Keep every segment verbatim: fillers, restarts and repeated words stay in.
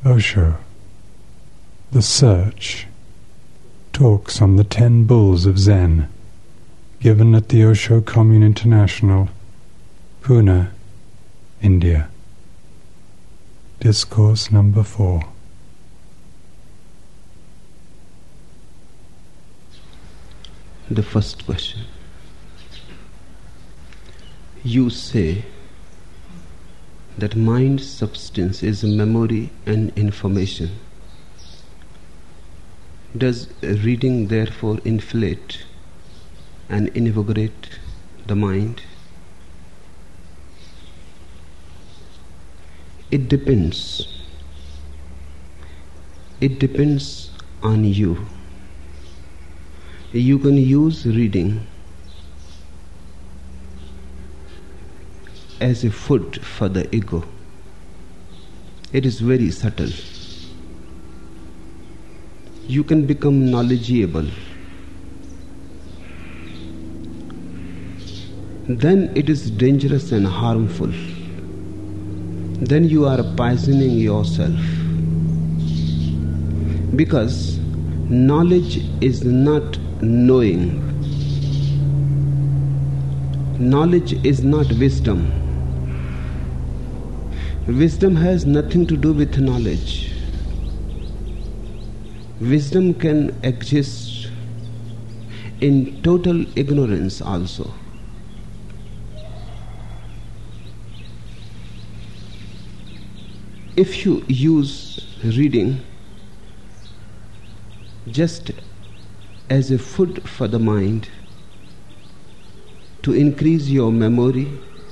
Osho, The Search, talks on the Ten Bulls of Zen, given at the Osho Commune International, Pune, India. Discourse number four. The first question. You say that mind substance is memory and information. Does reading therefore inflate and invigorate the mind? It depends. It depends on you. You can use reading as a food for the ego. It is very subtle. You can become knowledgeable. Then it is dangerous and harmful. Then you are poisoning yourself. Because knowledge is not knowing. Knowledge is not wisdom. Wisdom has nothing to do with knowledge. Wisdom can exist in total ignorance also. If you use reading just as a food for the mind to increase your memory,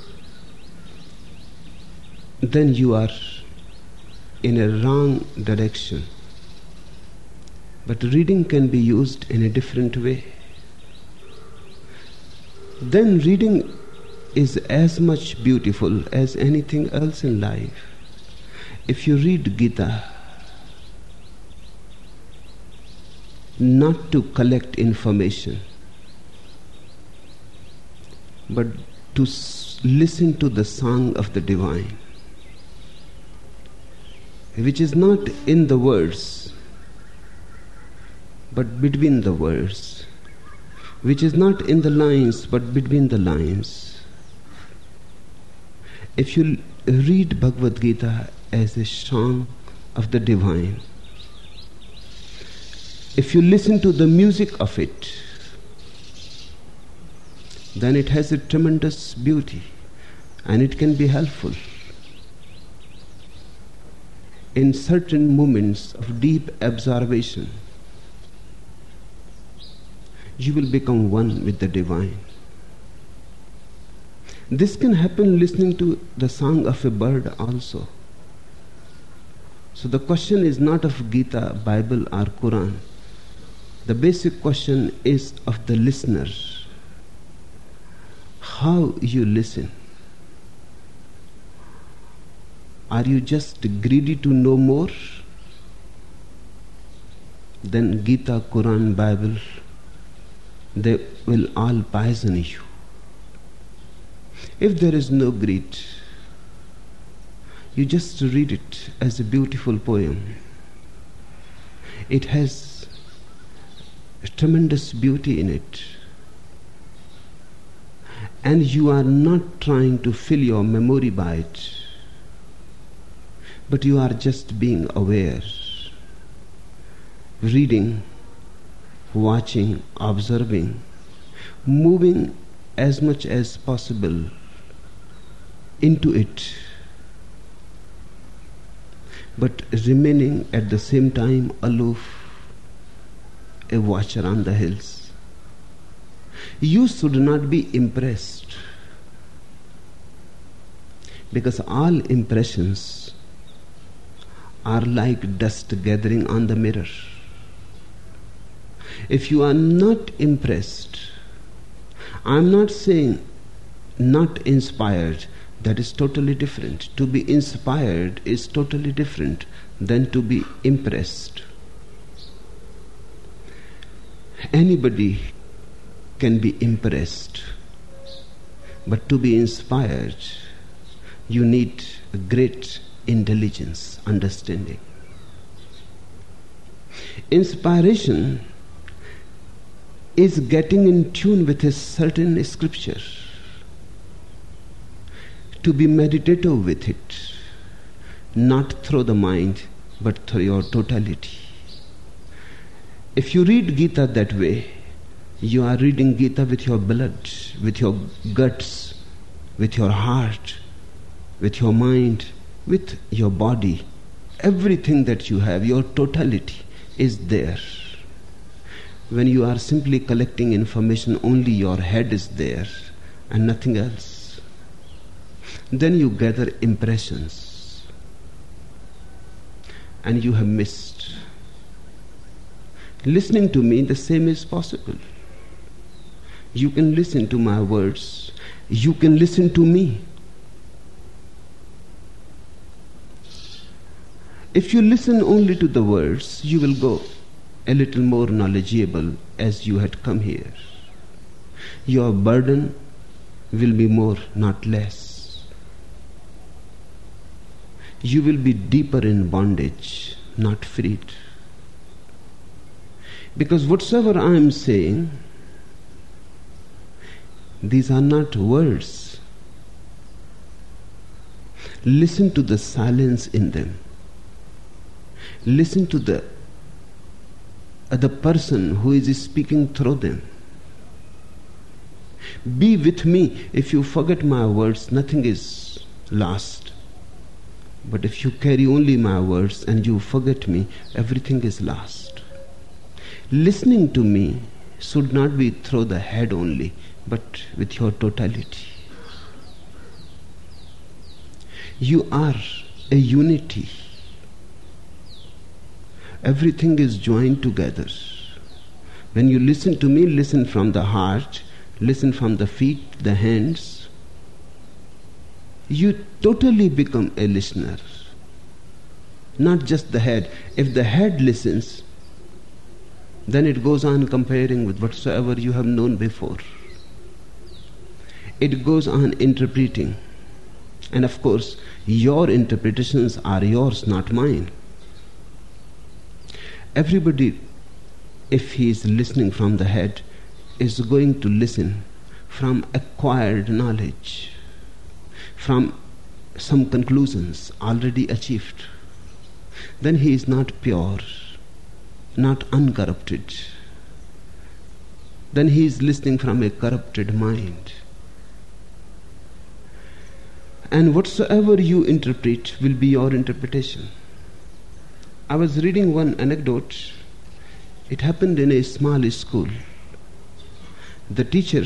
then you are in a wrong direction. But reading can be used in a different way. Then reading is as much beautiful as anything else in life. If you read Gita, not to collect information, but to listen to the song of the divine, which is not in the words, but between the words, which is not in the lines, but between the lines. If you read Bhagavad Gita as a song of the divine, if you listen to the music of it, then it has a tremendous beauty and it can be helpful. In certain moments of deep observation, you will become one with the divine. This can happen listening to the song of a bird also. So the question is not of Gita, Bible or Quran. The basic question is of the listener. How you listen. Are you just greedy to know more? Then Gita, Quran, Bible, they will all poison you. If there is no greed, you just read it as a beautiful poem. It has a tremendous beauty in it. And you are not trying to fill your memory by it, but you are just being aware, reading, watching, observing, moving as much as possible into it, but remaining at the same time aloof, a watcher on the hills. You should not be impressed, because all impressions are like dust gathering on the mirror. If you are not impressed, I am not saying not inspired, that is totally different. To be inspired is totally different than to be impressed. Anybody can be impressed, but to be inspired, you need a great intelligence, understanding. Inspiration is getting in tune with a certain scripture, to be meditative with it, not through the mind, but through your totality. If you read Gita that way, you are reading Gita with your blood, with your guts, with your heart, with your mind, with your body. Everything that you have, your totality is there. When you are simply collecting information, only your head is there and nothing else. Then you gather impressions and you have missed. Listening to me, the same is possible. You can listen to my words. You can listen to me. If you listen only to the words, you will go a little more knowledgeable as you had come here. Your burden will be more, not less. You will be deeper in bondage, not freed. Because whatsoever I am saying, these are not words. Listen to the silence in them. Listen to the uh, the person who is speaking through them. Be with me. If you forget my words, nothing is lost. But if you carry only my words and you forget me, everything is lost. Listening to me should not be through the head only, but with your totality. You are a unity. Everything is joined together. When you listen to me, listen from the heart, listen from the feet, the hands. You totally become a listener. Not just the head. If the head listens, then it goes on comparing with whatsoever you have known before. It goes on interpreting. And of course, your interpretations are yours, not mine. Everybody, if he is listening from the head, is going to listen from acquired knowledge, from some conclusions already achieved. Then he is not pure, not uncorrupted. Then he is listening from a corrupted mind. And whatsoever you interpret will be your interpretation. I was reading one anecdote. It happened in a small school. The teacher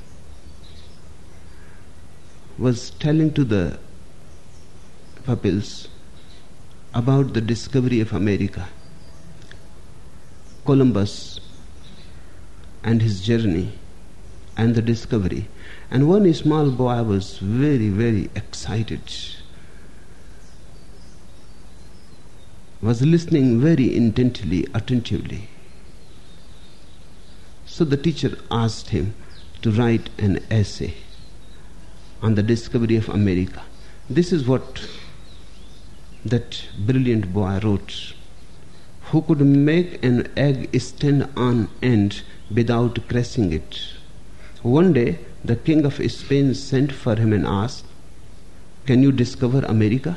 was telling to the pupils about the discovery of America, Columbus and his journey and the discovery. And one small boy was very, very excited, was listening very intently, attentively. So the teacher asked him to write an essay on the discovery of America. This is what that brilliant boy wrote. Who could make an egg stand on end without crushing it? One day, the king of Spain sent for him and asked, "Can you discover America?"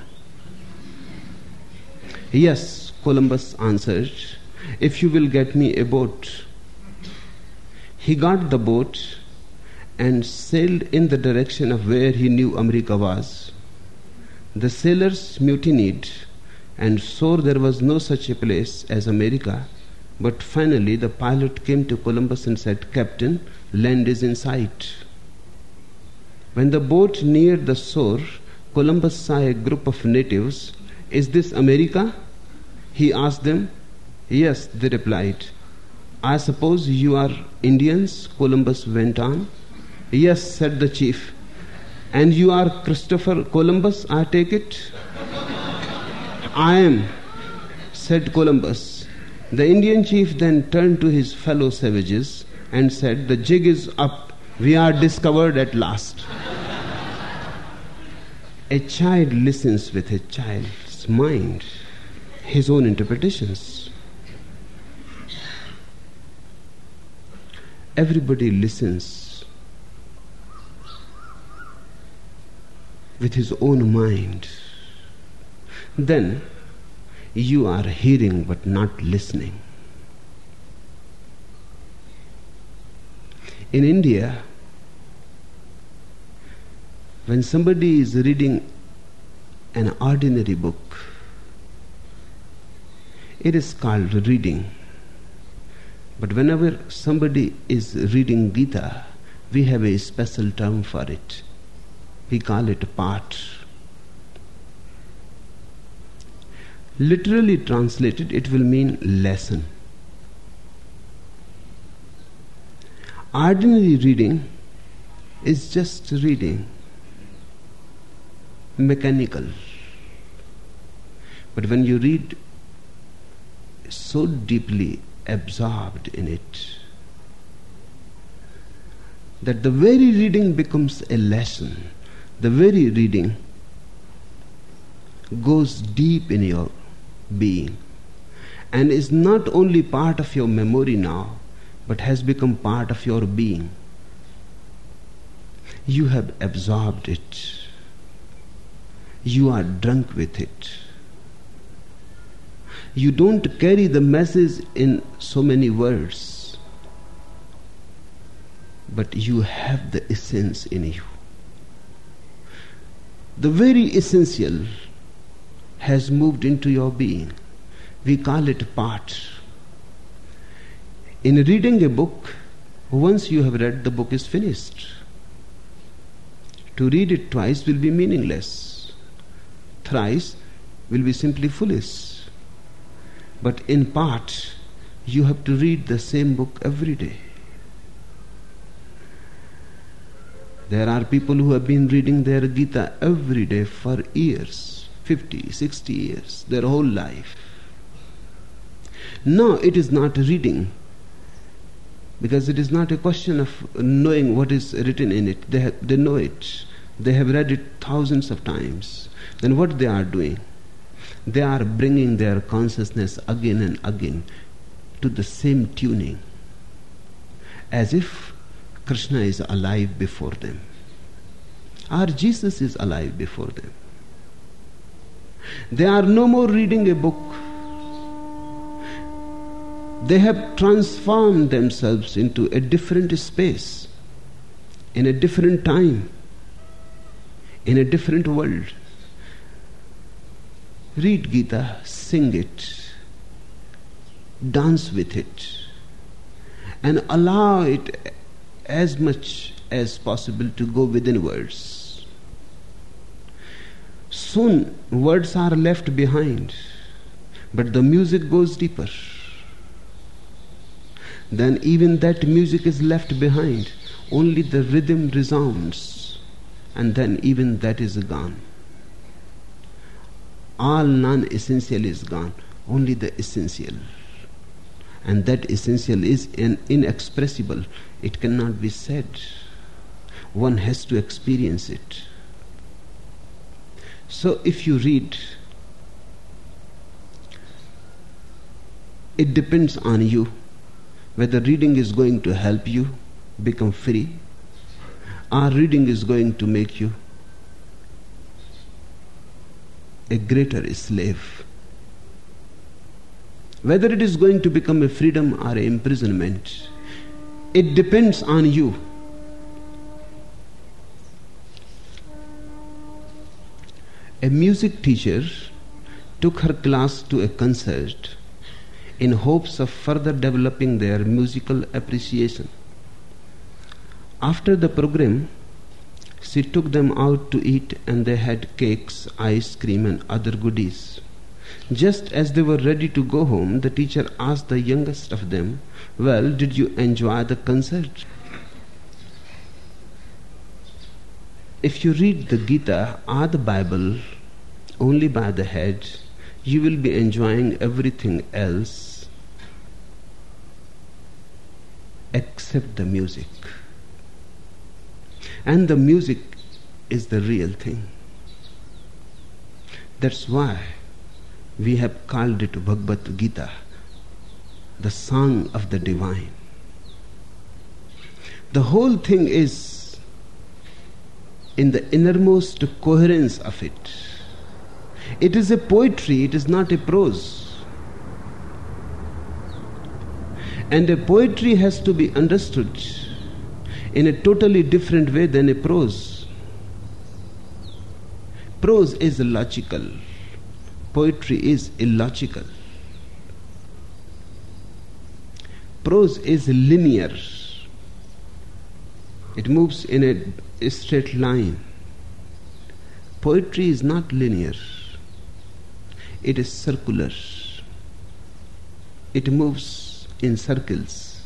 "Yes," Columbus answered, "if you will get me a boat." He got the boat and sailed in the direction of where he knew America was. The sailors mutinied and swore there was no such a place as America. But finally the pilot came to Columbus and said, "Captain, land is in sight." When the boat neared the shore, Columbus saw a group of natives. "Is this America?" he asked them. "Yes," they replied. "I suppose you are Indians?" Columbus went on. "Yes," said the chief. "And you are Christopher Columbus, I take it?" "I am," said Columbus. The Indian chief then turned to his fellow savages and said, "The jig is up. We are discovered at last." A child listens with a child's mind, his own interpretations. everybody listens with his own mind, then you are hearing but not listening. In India, when somebody is reading an ordinary book, it is called reading. But whenever somebody is reading Gita, we have a special term for it. We call it Path. Literally translated, it will mean lesson. Ordinary reading is just reading, mechanical. But when you read so deeply absorbed in it, that the very reading becomes a lesson, the very reading goes deep in your being and is not only part of your memory now, but has become part of your being. You have absorbed it. You are drunk with it. You don't carry the message in so many words, but you have the essence in you. The very essential has moved into your being. We call it part. In reading a book, once you have read, the book is finished. To read it twice will be meaningless. Thrice will be simply foolish. But in part, you have to read the same book every day. There are people who have been reading their Gita every day for years, fifty, sixty years, their whole life. No, it is not reading, because it is not a question of knowing what is written in it. They have, they know it. They have read it thousands of times. Then what they are doing? They are bringing their consciousness again and again to the same tuning, as if Krishna is alive before them, or Jesus is alive before them. They are no more reading a book. They have transformed themselves into a different space, in a different time, in a different world. Read Gita, sing it, dance with it, and allow it as much as possible to go within words. Soon words are left behind, but the music goes deeper. Then even that music is left behind. Only the rhythm resounds, and then even that is gone. All non-essential is gone, only the essential. And that essential is in, inexpressible. It cannot be said. One has to experience it. So if you read, it depends on you whether reading is going to help you become free, or reading is going to make you a greater slave. Whether it is going to become a freedom or an imprisonment, it depends on you. A music teacher took her class to a concert in hopes of further developing their musical appreciation. After the program, she took them out to eat, and they had cakes, ice cream, and other goodies. Just as they were ready to go home, the teacher asked the youngest of them, "Well, did you enjoy the concert?" If you read the Gita or the Bible only by the head, you will be enjoying everything else except the music. And the music is the real thing. That's why we have called it Bhagavad Gita, the song of the divine. The whole thing is in the innermost coherence of it. It is a poetry, it is not a prose. And a poetry has to be understood in a totally different way than a prose. Prose is logical, poetry is illogical. Prose is linear. It moves in a straight line. Poetry is not linear. It is circular. It moves in circles.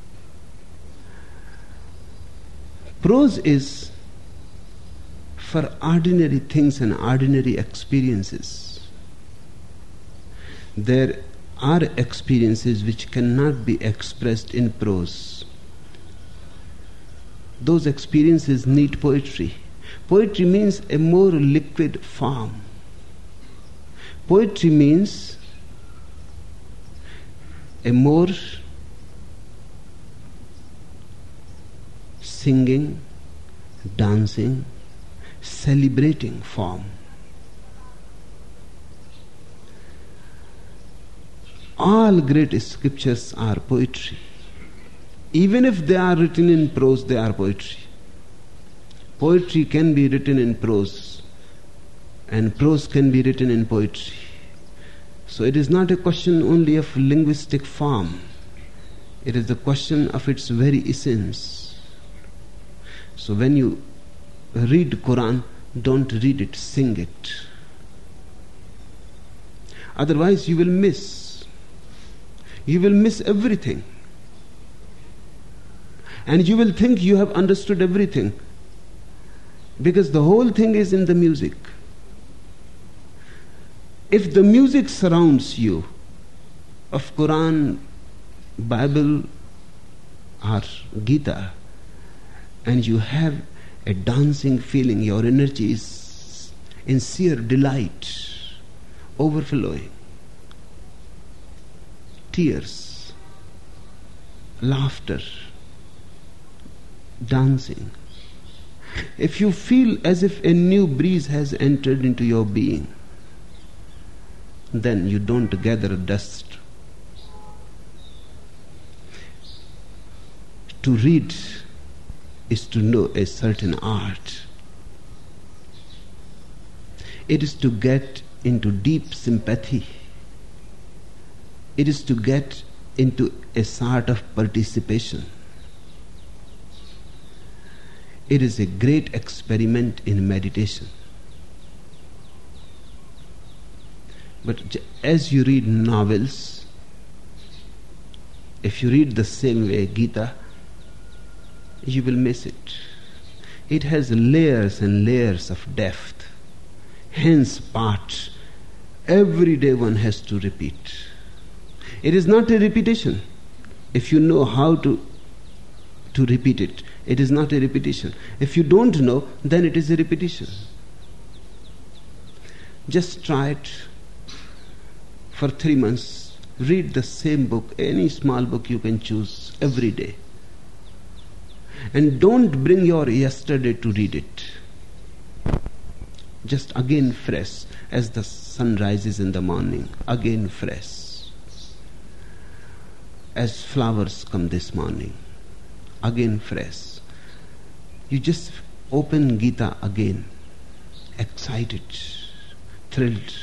Prose is for ordinary things and ordinary experiences. There are experiences which cannot be expressed in prose. Those experiences need poetry. Poetry means a more liquid form. Poetry means a more singing, dancing, celebrating form. All great scriptures are poetry. Even if they are written in prose, they are poetry. Poetry can be written in prose, and prose can be written in poetry. So it is not a question only of linguistic form. It is the question of its very essence. So when you read Quran, don't read it, sing it. Otherwise you will miss. You will miss everything. And you will think you have understood everything, because the whole thing is in the music. If the music surrounds you of Quran, Bible or Gita, and you have a dancing feeling, your energy is in sheer delight, overflowing, tears, laughter, dancing. If you feel as if a new breeze has entered into your being, then you don't gather dust. To read is to know a certain art. It is to get into deep sympathy. It is to get into a sort of participation. It is a great experiment in meditation. But as you read novels, if you read the same way Gita, you will miss it. It has layers and layers of depth, hence parts. Every day one has to repeat. It is not a repetition. If you know how to to repeat it, it is not a repetition. If you don't know, then it is a repetition. Just try it for three months. Read the same book, any small book you can choose, every day. And don't bring your yesterday to read it. Just again fresh, as the sun rises in the morning, again fresh. As flowers come this morning, again fresh. You just open Gita again, excited, thrilled.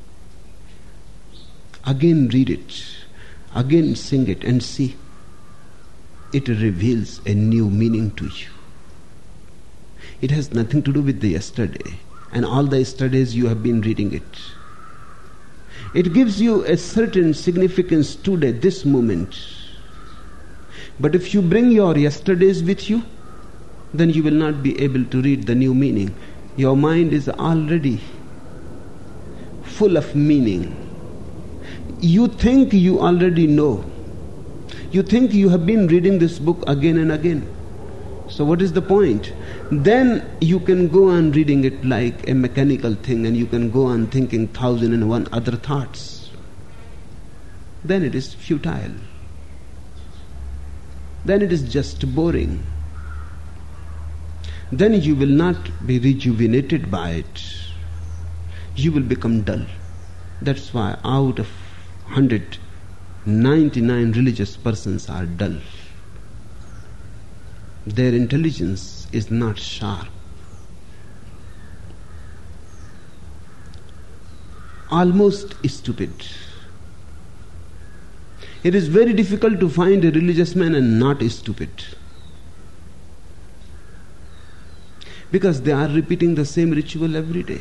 Again read it, again sing it, and see, it reveals a new meaning to you. It has nothing to do with the yesterday and all the yesterdays you have been reading it. It gives you a certain significance today, this moment. But if you bring your yesterdays with you, then you will not be able to read the new meaning. Your mind is already full of meaning. You think you already know. You think you have been reading this book again and again. So what is the point? Then you can go on reading it like a mechanical thing, and you can go on thinking thousand and one other thoughts. Then it is futile. Then it is just boring. then you will not be rejuvenated by it. You will become dull. That's why out of one hundred ninety-nine religious persons are dull. Their intelligence is not sharp. Almost stupid. It is very difficult to find a religious man and not stupid, because they are repeating the same ritual every day.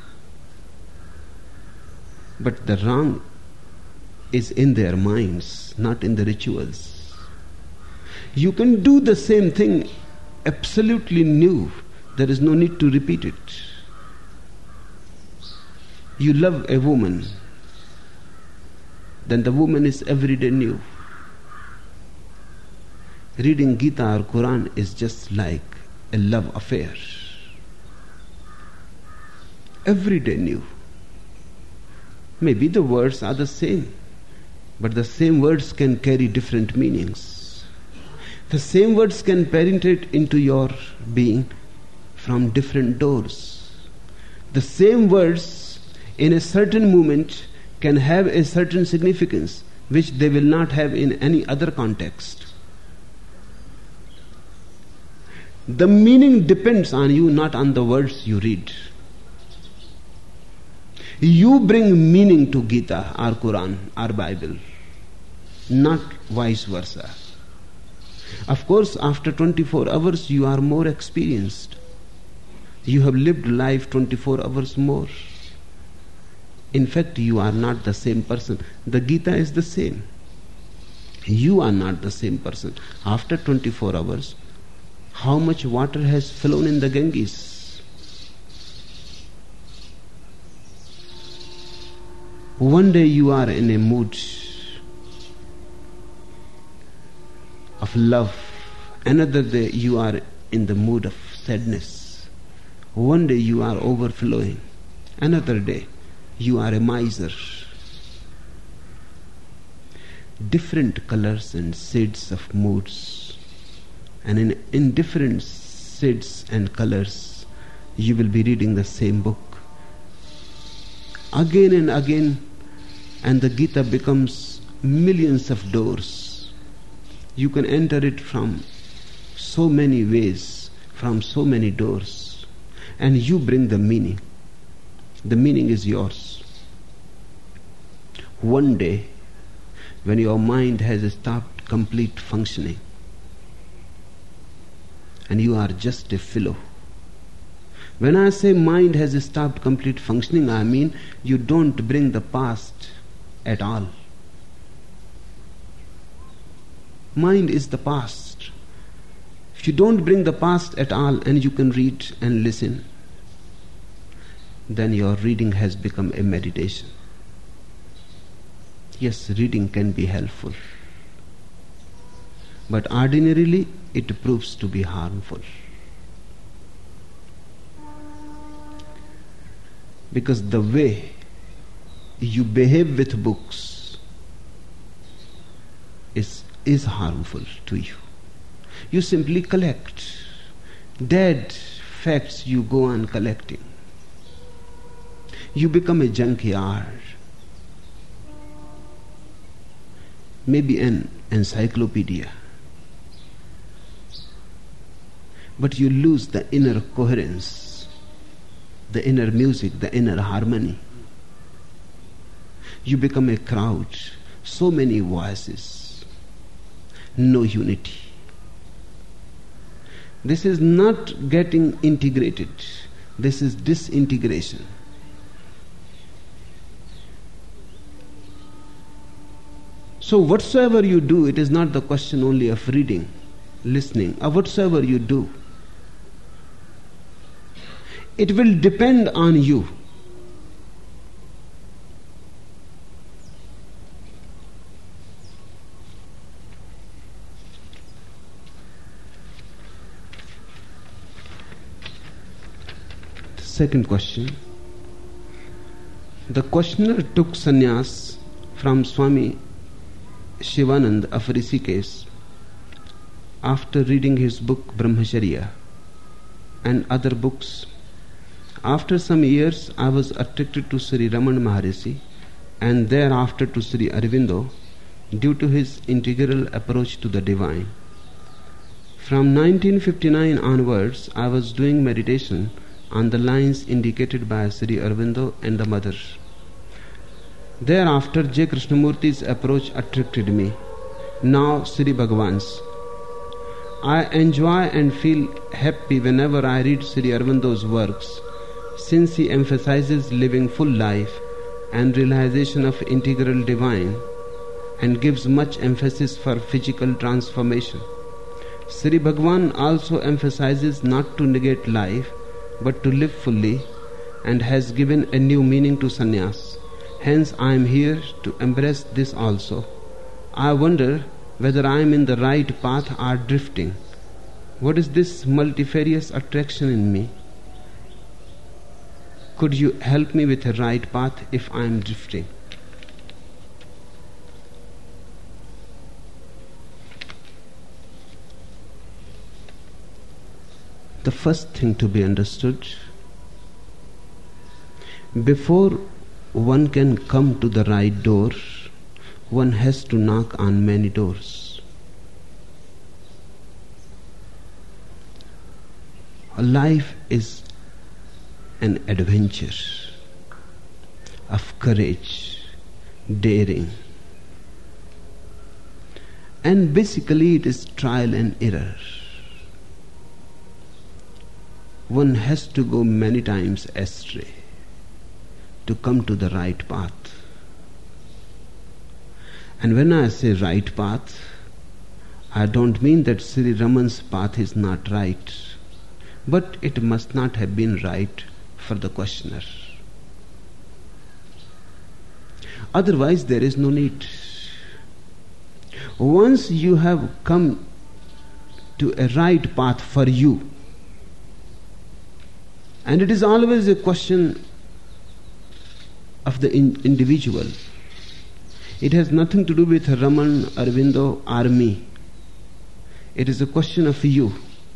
But the wrong is in their minds, not in the rituals. You can do the same thing absolutely new. There is no need to repeat it. You love a woman, then the woman is every day new. Reading Gita or Quran is just like a love affair. Every day new. Maybe the words are the same, but the same words can carry different meanings. The same words can penetrate into your being from different doors. The same words in a certain moment can have a certain significance which they will not have in any other context. The meaning depends on you, not on the words you read. You bring meaning to Gita or Quran or Bible, not vice versa. Of course, after twenty-four hours you are more experienced. You have lived life twenty-four hours more. In fact, you are not the same person. The Gita is the same. You are not the same person. After twenty-four hours, how much water has flown in the Ganges? One day you are in a mood of love. Another day you are in the mood of sadness. One day you are overflowing. Another day you are a miser. Different colors and shades of moods. And in, in different shades and colors, you will be reading the same book. Again and again, and the Gita becomes millions of doors. You can enter it from so many ways, from so many doors, and you bring the meaning. The meaning is yours. One day, when your mind has stopped complete functioning, and you are just a fellow. When I say mind has stopped complete functioning, I mean you don't bring the past at all. Mind is the past. If you don't bring the past at all and you can read and listen, then your reading has become a meditation. Yes, reading can be helpful, but ordinarily it proves to be harmful. Because the way you behave with books is, is harmful to you. You simply collect. Dead facts you go on collecting. You become a junkyard. Maybe an encyclopedia. But you lose the inner coherence, the inner music, the inner harmony. You become a crowd, so many voices, no unity. This is not getting integrated. This is disintegration. So whatsoever you do, it is not the question only of reading, listening, or whatsoever you do. It will depend on you. The second question. The questioner took sannyas from Swami Shivanand of Rishikesh after reading his book Brahmacharya. and other books. After some years, I was attracted to Sri Ramana Maharishi and thereafter to Sri Aurobindo due to his integral approach to the divine. From nineteen fifty-nine onwards, I was doing meditation on the lines indicated by Sri Aurobindo and the Mother. Thereafter, J. Krishnamurti's approach attracted me. Now, Sri Bhagavan's. I enjoy and feel happy whenever I read Sri Aurobindo's works, since he emphasizes living full life and realization of integral divine and gives much emphasis for physical transformation. Sri Bhagavan also emphasizes not to negate life but to live fully and has given a new meaning to sannyas. Hence I am here to embrace this also. I wonder whether I am in the right path or drifting. What is this multifarious attraction in me? Could you help me with a right path if I am drifting? The first thing to be understood, before one can come to the right door, one has to knock on many doors. Life is an adventure of courage, daring, and basically it is trial and error. One has to go many times astray to come to the right path. And when I say right path, I don't mean that Sri Raman's path is not right, but it must not have been right for the questioner. Otherwise, there is no need. Once you have come to a right path for you, and it is always a question of the in- individual. It has nothing to do with Raman, Aurobindo or me. It is a question of you.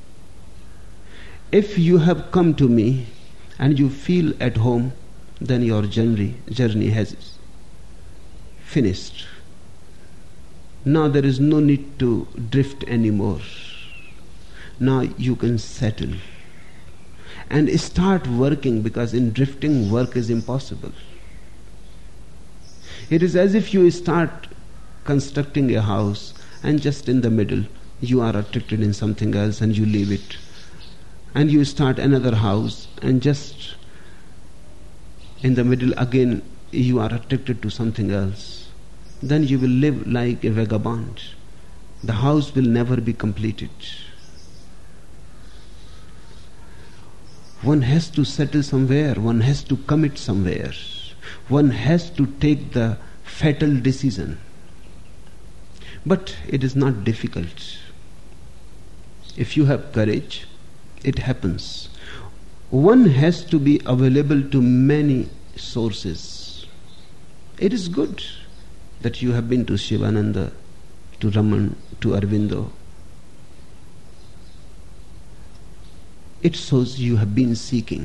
If you have come to me and you feel at home, then your journey, journey has finished. Now there is no need to drift anymore. Now you can settle and start working, because in drifting work is impossible. It is as if you start constructing a house and just in the middle you are attracted in something else and you leave it. And you start another house and just in the middle again you are attracted to something else. Then you will live like a vagabond. The house will never be completed. One has to settle somewhere, one has to commit somewhere. One has to take the fatal decision. But it is not difficult. If you have courage, it happens. One has to be available to many sources. It is good that you have been to Shivananda, to Raman, to Aurobindo. It shows you have been seeking.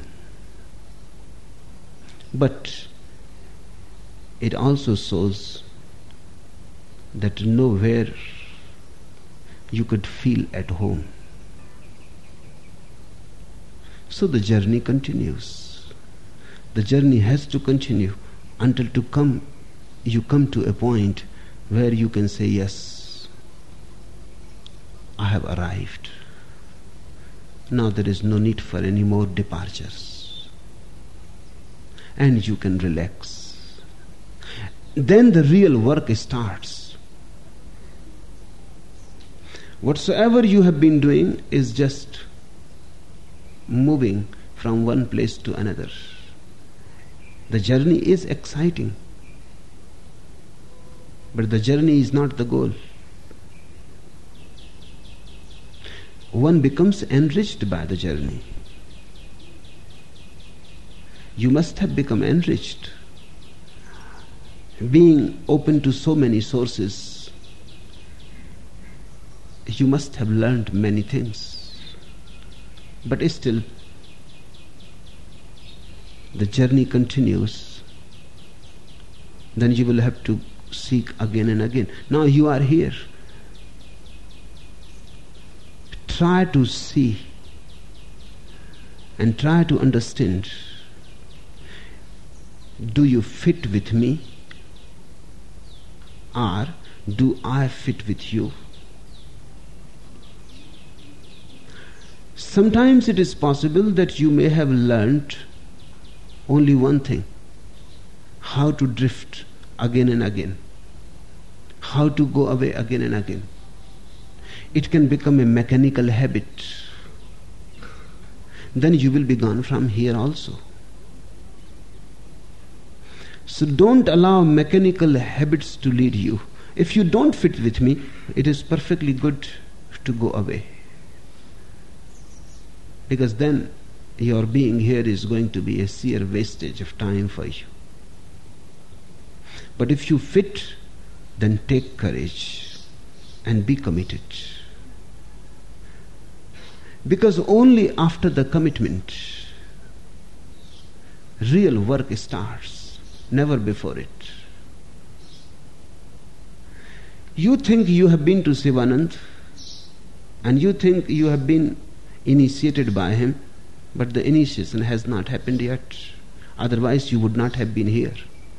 But it also shows that nowhere you could feel at home. So the journey continues. The journey has to continue until to come you come to a point where you can say, yes, I have arrived. Now there is no need for any more departures. And you can relax. Then the real work starts. Whatsoever you have been doing is just moving from one place to another. The journey is exciting, but the journey is not the goal. One becomes enriched by the journey. You must have become enriched. Being open to so many sources, you must have learned many things. But still, the journey continues, then you will have to seek again and again. Now you are here. Try to see and try to understand. Do you fit with me, or do I fit with you? Sometimes it is possible that you may have learnt only one thing: how to drift again and again, how to go away again and again. It can become a mechanical habit. Then you will be gone from here also. So don't allow mechanical habits to lead you. If you don't fit with me, it is perfectly good to go away. Because then your being here is going to be a sheer wastage of time for you. But if you fit, then take courage and be committed. Because only after the commitment, real work starts, never before it. You think you have been to Sivanand, and you think you have been initiated by him, but the initiation has not happened yet. Otherwise you would not have been here.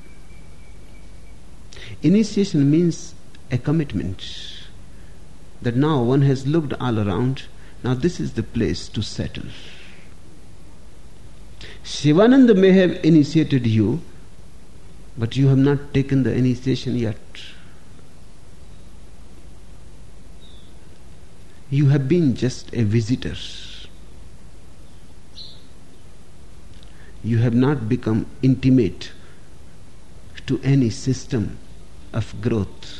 Initiation means a commitment, that now one has looked all around. Now this is the place to settle. Shivananda may have initiated you, but you have not taken the initiation yet. You have been just a visitor. You have not become intimate to any system of growth.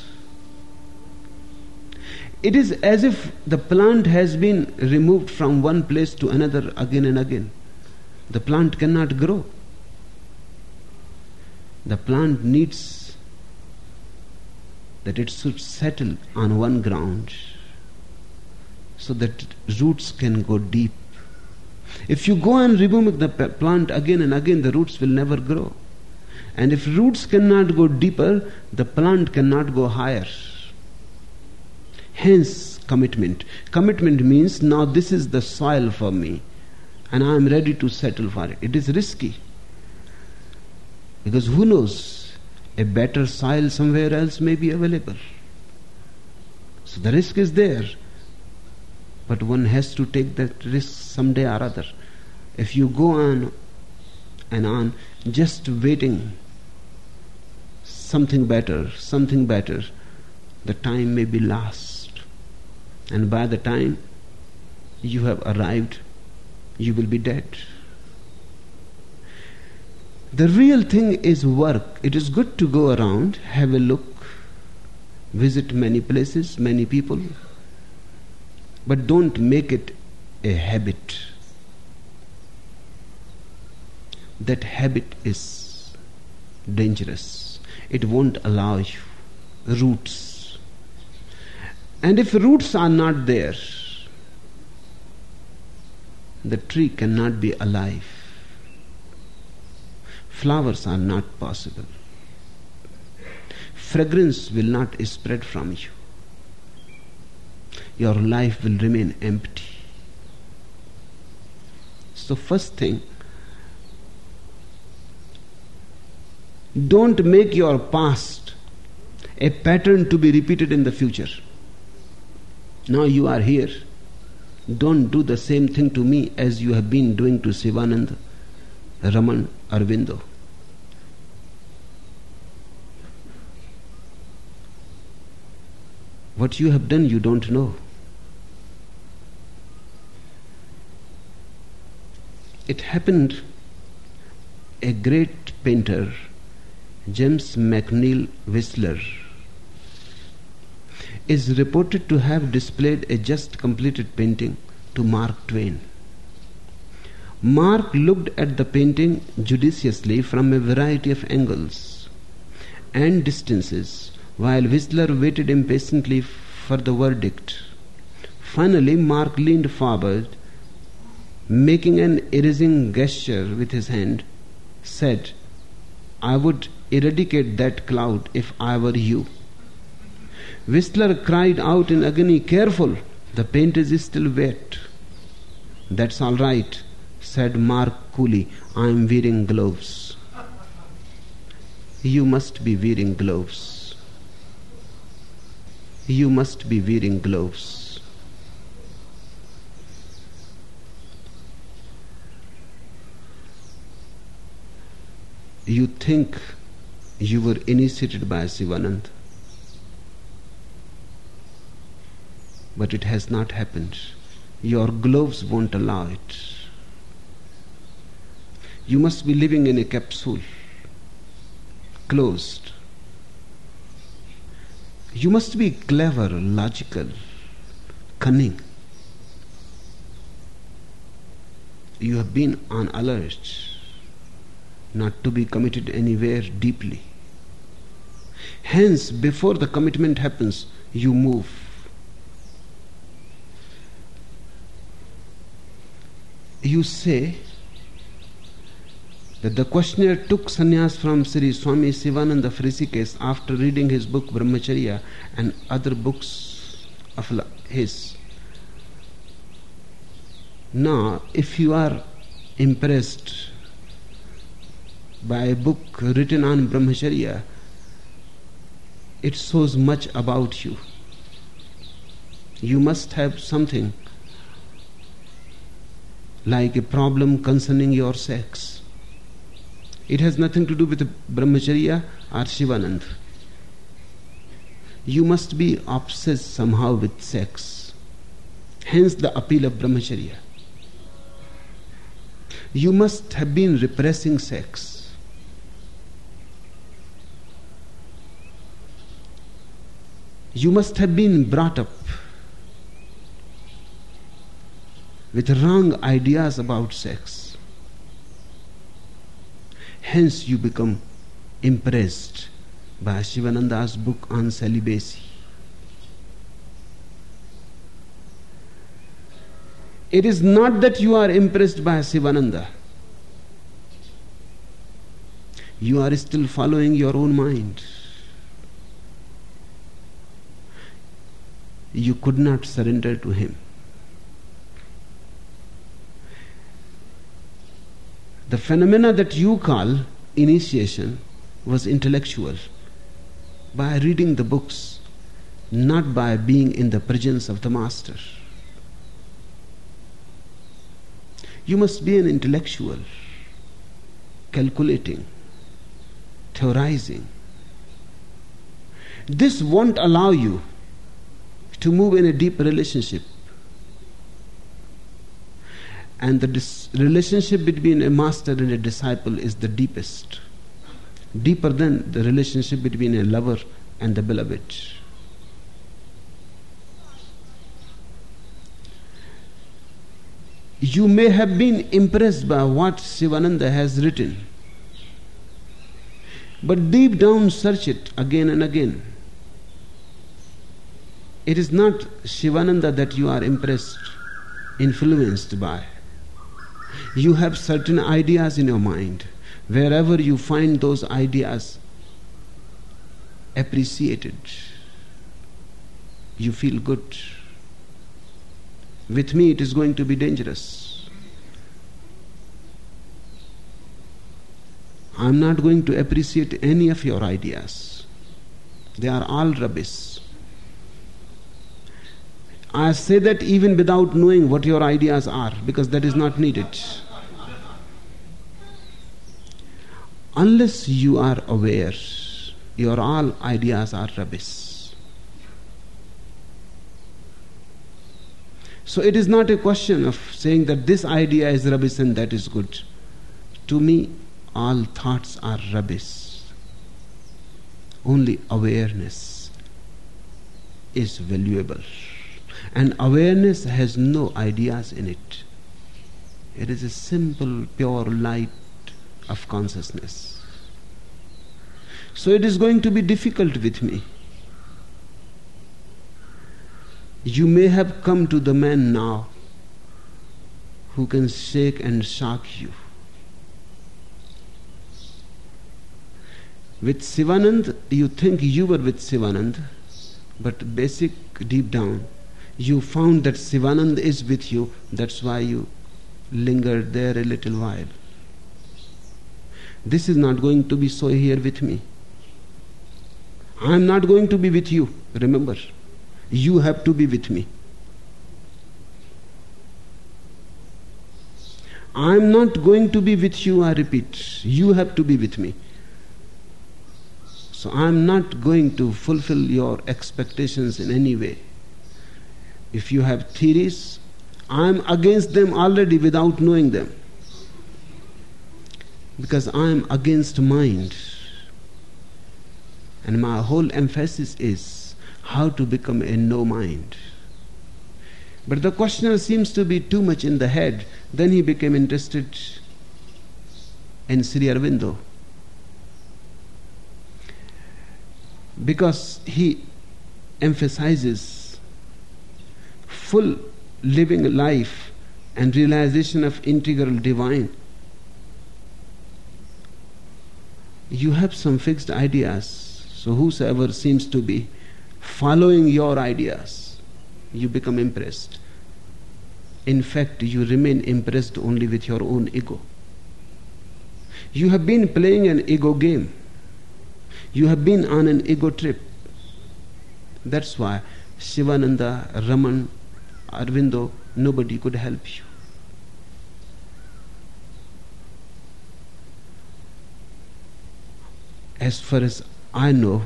It is as if the plant has been removed from one place to another again and again. The plant cannot grow. The plant needs that it should settle on one ground so that roots can go deep. If you go and remove the plant again and again, the roots will never grow. And if roots cannot go deeper, the plant cannot go higher. Hence, commitment. Commitment means, now this is the soil for me, and I am ready to settle for it. It is risky. Because who knows, a better soil somewhere else may be available. So the risk is there. But one has to take that risk someday or other. If you go on and on, just waiting something better, something better, the time may be lost. And by the time you have arrived, you will be dead. The real thing is work. It is good to go around, have a look, visit many places, many people, but don't make it a habit. That habit is dangerous. It won't allow you roots. And if roots are not there, the tree cannot be alive. Flowers are not possible. Fragrance will not spread from you. Your life will remain empty. So first thing, don't make your past a pattern to be repeated in the future. Now you are here. Don't do the same thing to me as you have been doing to Sivananda, Raman, Aurobindo. What you have done, you don't know. It happened, a great painter, James McNeill Whistler, is reported to have displayed a just completed painting to Mark Twain. Mark looked at the painting judiciously from a variety of angles and distances, while Whistler waited impatiently for the verdict. Finally, Mark leaned forward, making an erasing gesture with his hand, said, "I would eradicate that cloud if I were you." Whistler cried out in agony, "Careful, the paint is still wet." "That's all right," said Mark coolly, "I am wearing gloves." You must be wearing gloves. You must be wearing gloves. You think you were initiated by Sivananda, but it has not happened. Your gloves won't allow it. You must be living in a capsule, closed. You must be clever, logical, cunning. You have been on alert not to be committed anywhere deeply. Hence, before the commitment happens, you move. You say that the questioner took sannyas from Sri Swami Sivananda of Rishikesh after reading his book Brahmacharya and other books of his. Now, if you are impressed by a book written on Brahmacharya, it shows much about you. You must have something like a problem concerning your sex. It has nothing to do with Brahmacharya or Shivanand. You must be obsessed somehow with sex. Hence the appeal of Brahmacharya. You must have been repressing sex. You must have been brought up with wrong ideas about sex. Hence you become impressed by Shivananda's book on celibacy. It is not that you are impressed by Sivananda. You are still following your own mind. You could not surrender to him. The phenomena that you call initiation was intellectual, by reading the books, not by being in the presence of the master. You must be an intellectual, calculating, theorizing. This won't allow you to move in a deep relationship. And the dis- relationship between a master and a disciple is the deepest, deeper than the relationship between a lover and the beloved. You may have been impressed by what Sivananda has written, but deep down search it again and again. It is not Shivananda that you are impressed, influenced by. You have certain ideas in your mind. Wherever you find those ideas appreciated, you feel good. With me it is going to be dangerous. I am not going to appreciate any of your ideas. They are all rubbish. I say that even without knowing what your ideas are, because that is not needed. Unless you are aware, your all ideas are rubbish. So it is not a question of saying that this idea is rubbish and that is good. To me, all thoughts are rubbish. Only awareness is valuable. And awareness has no ideas in it. It is a simple, pure light of consciousness. So it is going to be difficult with me. You may have come to the man now who can shake and shock you. With Sivanand, you think you were with Sivanand, but basic, deep down, you found that Sivanand is with you. That's why you lingered there a little while. This is not going to be so here with me. I am not going to be with you. Remember, you have to be with me. I am not going to be with you, I repeat. You have to be with me. So I am not going to fulfill your expectations in any way. If you have theories, I am against them already without knowing them. Because I am against mind. And my whole emphasis is how to become a no mind. But the questioner seems to be too much in the head. Then he became interested in Sri Aurobindo. Because he emphasizes full living life and realization of integral divine. You have some fixed ideas, so whosoever seems to be following your ideas, you become impressed. In fact, you remain impressed only with your own ego. You have been playing an ego game. You have been on an ego trip. That's why Sivananda, Raman, Aurobindo, nobody could help you. As far as I know,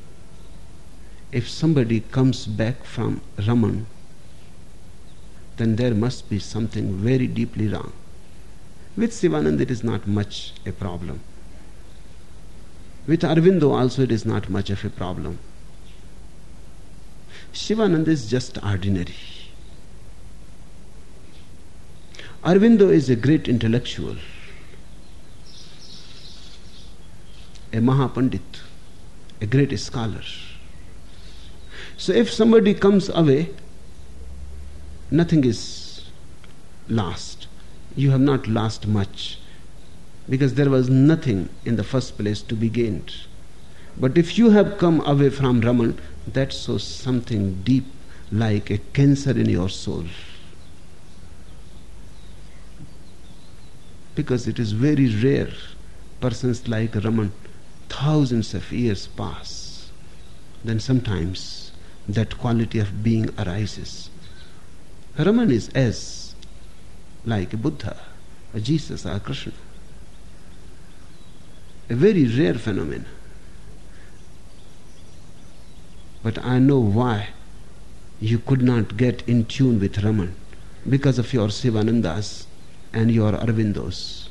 if somebody comes back from Raman, then there must be something very deeply wrong. With Sivananda it is not much a problem. With Aurobindo also it is not much of a problem. Sivananda is just ordinary. Aurobindo is a great intellectual, a Mahapandit, a great scholar. So if somebody comes away, nothing is lost. You have not lost much, because there was nothing in the first place to be gained. But if you have come away from Raman, that shows something deep, like a cancer in your soul. Because it is very rare, persons like Raman, thousands of years pass, then sometimes that quality of being arises. Raman is as like a Buddha, a Jesus, or a Krishna. A very rare phenomenon. But I know why you could not get in tune with Raman, because of your Sivanandas and your Aurobindos.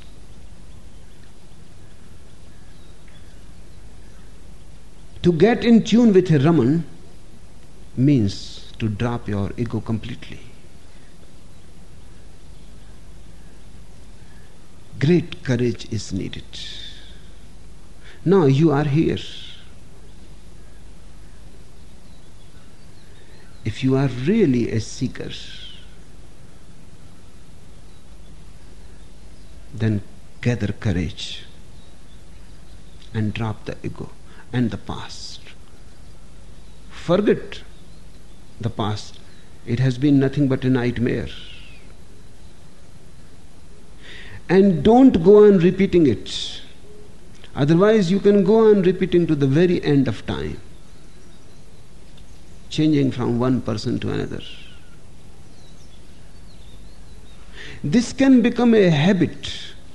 To get in tune with a Raman means to drop your ego completely. Great courage is needed. Now you are here. If you are really a seeker, then gather courage and drop the ego and the past. Forget the past. It has been nothing but a nightmare. And don't go on repeating it. Otherwise you can go on repeating to the very end of time, changing from one person to another. This can become a habit.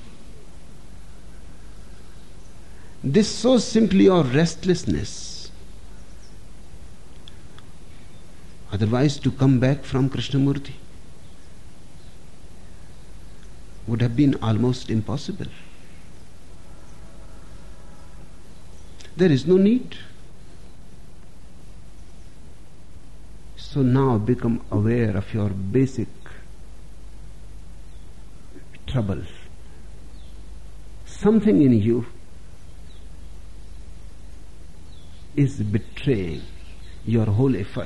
This shows simply your restlessness. Otherwise, to come back from Krishnamurti would have been almost impossible. There is no need. So now become aware of your basic trouble. Something in you is betraying your whole effort.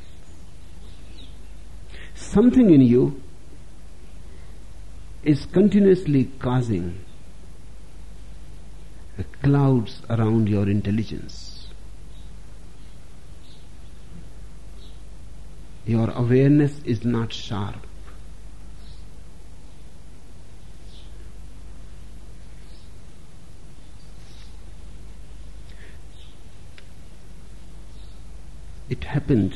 Something in you is continuously causing clouds around your intelligence. Your awareness is not sharp. It happened.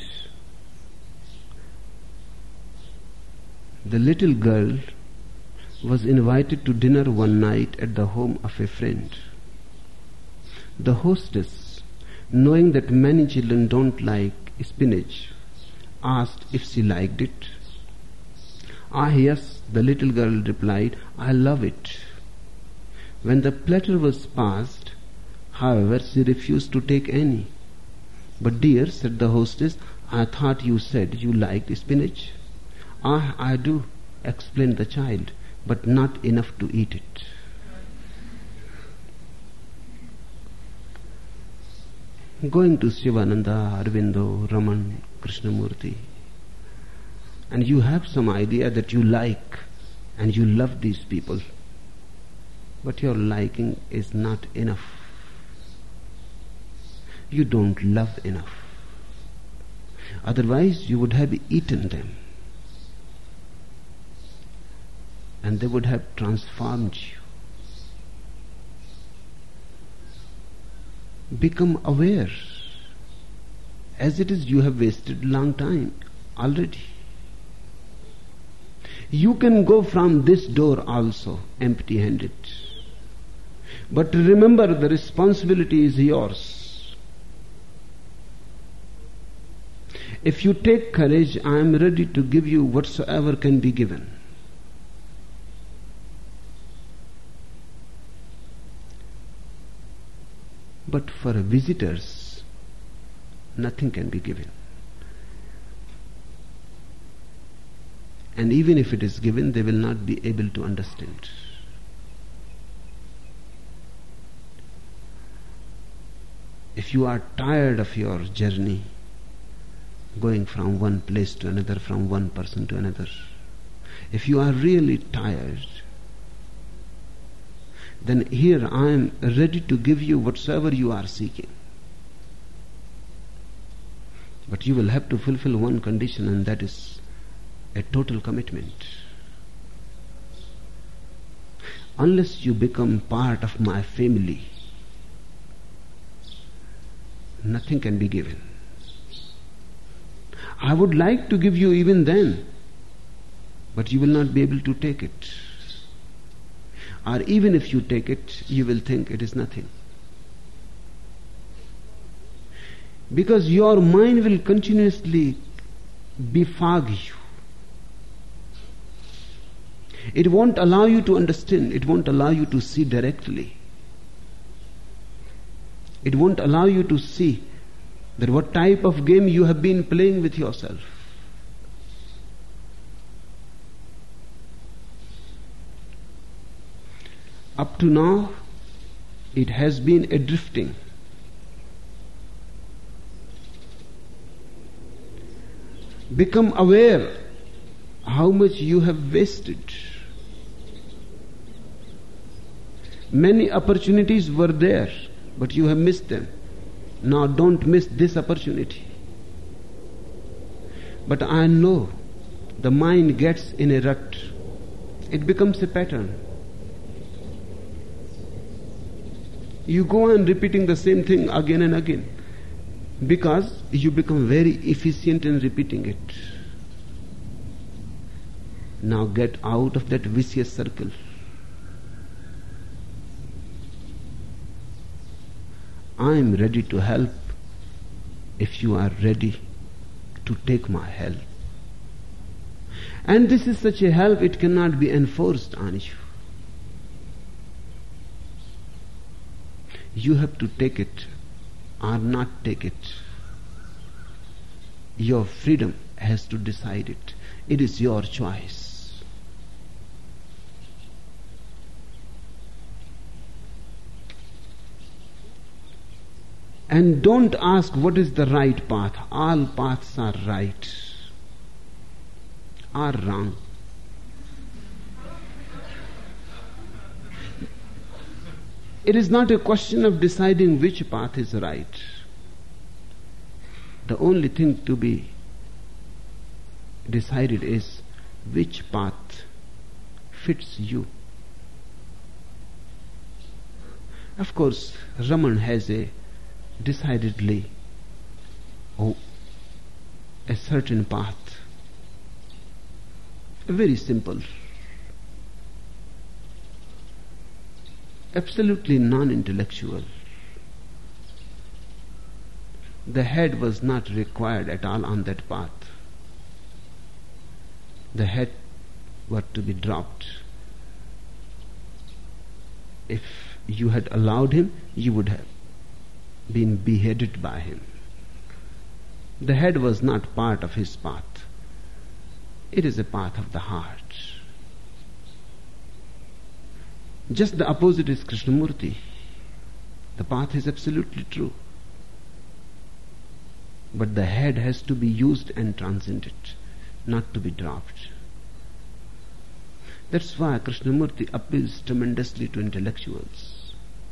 The little girl was invited to dinner one night at the home of a friend. The hostess, knowing that many children don't like spinach, asked if she liked it. Ah, yes, the little girl replied, I love it. When the platter was passed, however, she refused to take any. But dear, said the hostess, I thought you said you liked spinach. Ah, I do, explained the child, but not enough to eat it. Going to Shivananda, Aurobindo, Raman, Krishnamurti, and you have some idea that you like and you love these people, but your liking is not enough. You don't love enough. Otherwise you would have eaten them and they would have transformed you. Become aware. As it is, you have wasted long time already. You can go from this door also empty-handed. But remember, the responsibility is yours. If you take courage, I am ready to give you whatsoever can be given. But for visitors, nothing can be given. And even if it is given, they will not be able to understand. If you are tired of your journey, going from one place to another, from one person to another, if you are really tired, then here I am ready to give you whatsoever you are seeking. But you will have to fulfill one condition, and that is a total commitment. Unless you become part of my family, nothing can be given. I would like to give you even then, but you will not be able to take it. Or even if you take it, you will think it is nothing. Because your mind will continuously befog you. It won't allow you to understand. It won't allow you to see directly. It won't allow you to see that what type of game you have been playing with yourself. Up to now, it has been a drifting. Become aware how much you have wasted. Many opportunities were there, but you have missed them. Now don't miss this opportunity. But I know the mind gets in a rut. It becomes a pattern. You go on repeating the same thing again and again because you become very efficient in repeating it. Now get out of that vicious circle. I am ready to help if you are ready to take my help. And this is such a help, it cannot be enforced on you. You have to take it or not take it. Your freedom has to decide it. It is your choice. And don't ask what is the right path. All paths are right or wrong. It is not a question of deciding which path is right. The only thing to be decided is which path fits you. Of course, Raman has a decidedly oh, a certain path, very simple, absolutely non-intellectual. The head was not required at all on that path. The head was to be dropped. If you had allowed him, you would have been beheaded by him. The head was not part of his path. It is a path of the heart. Just the opposite is Krishnamurti. The path is absolutely true. But the head has to be used and transcended, not to be dropped. That's why Krishnamurti appeals tremendously to intellectuals.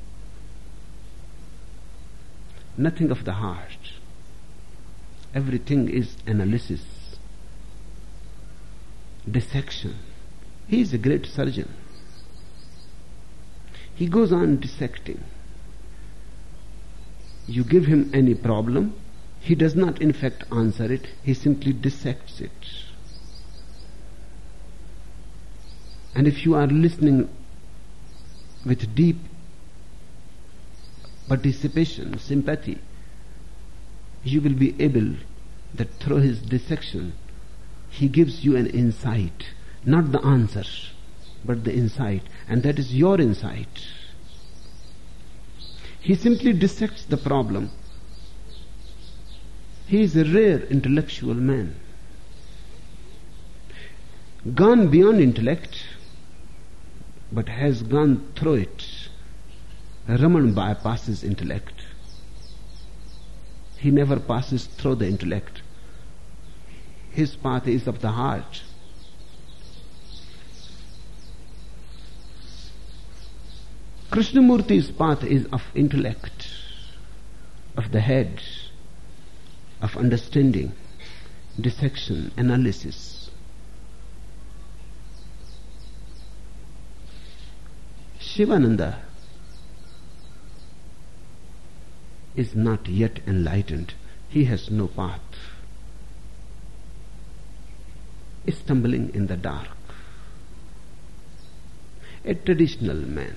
Nothing of the heart. Everything is analysis, dissection. He is a great surgeon. He goes on dissecting. You give him any problem, he does not in fact answer it, he simply dissects it. And if you are listening with deep participation, sympathy, you will be able that through his dissection, he gives you an insight, not the answer, but the insight, and that is your insight. He simply dissects the problem. He is a rare intellectual man, gone beyond intellect, but has gone through it. Raman bypasses intellect. He never passes through the intellect. His path is of the heart. Krishnamurti's path is of intellect, of the head, of understanding, dissection, analysis. Shivananda is not yet enlightened. He has no path. Is stumbling in the dark. A traditional man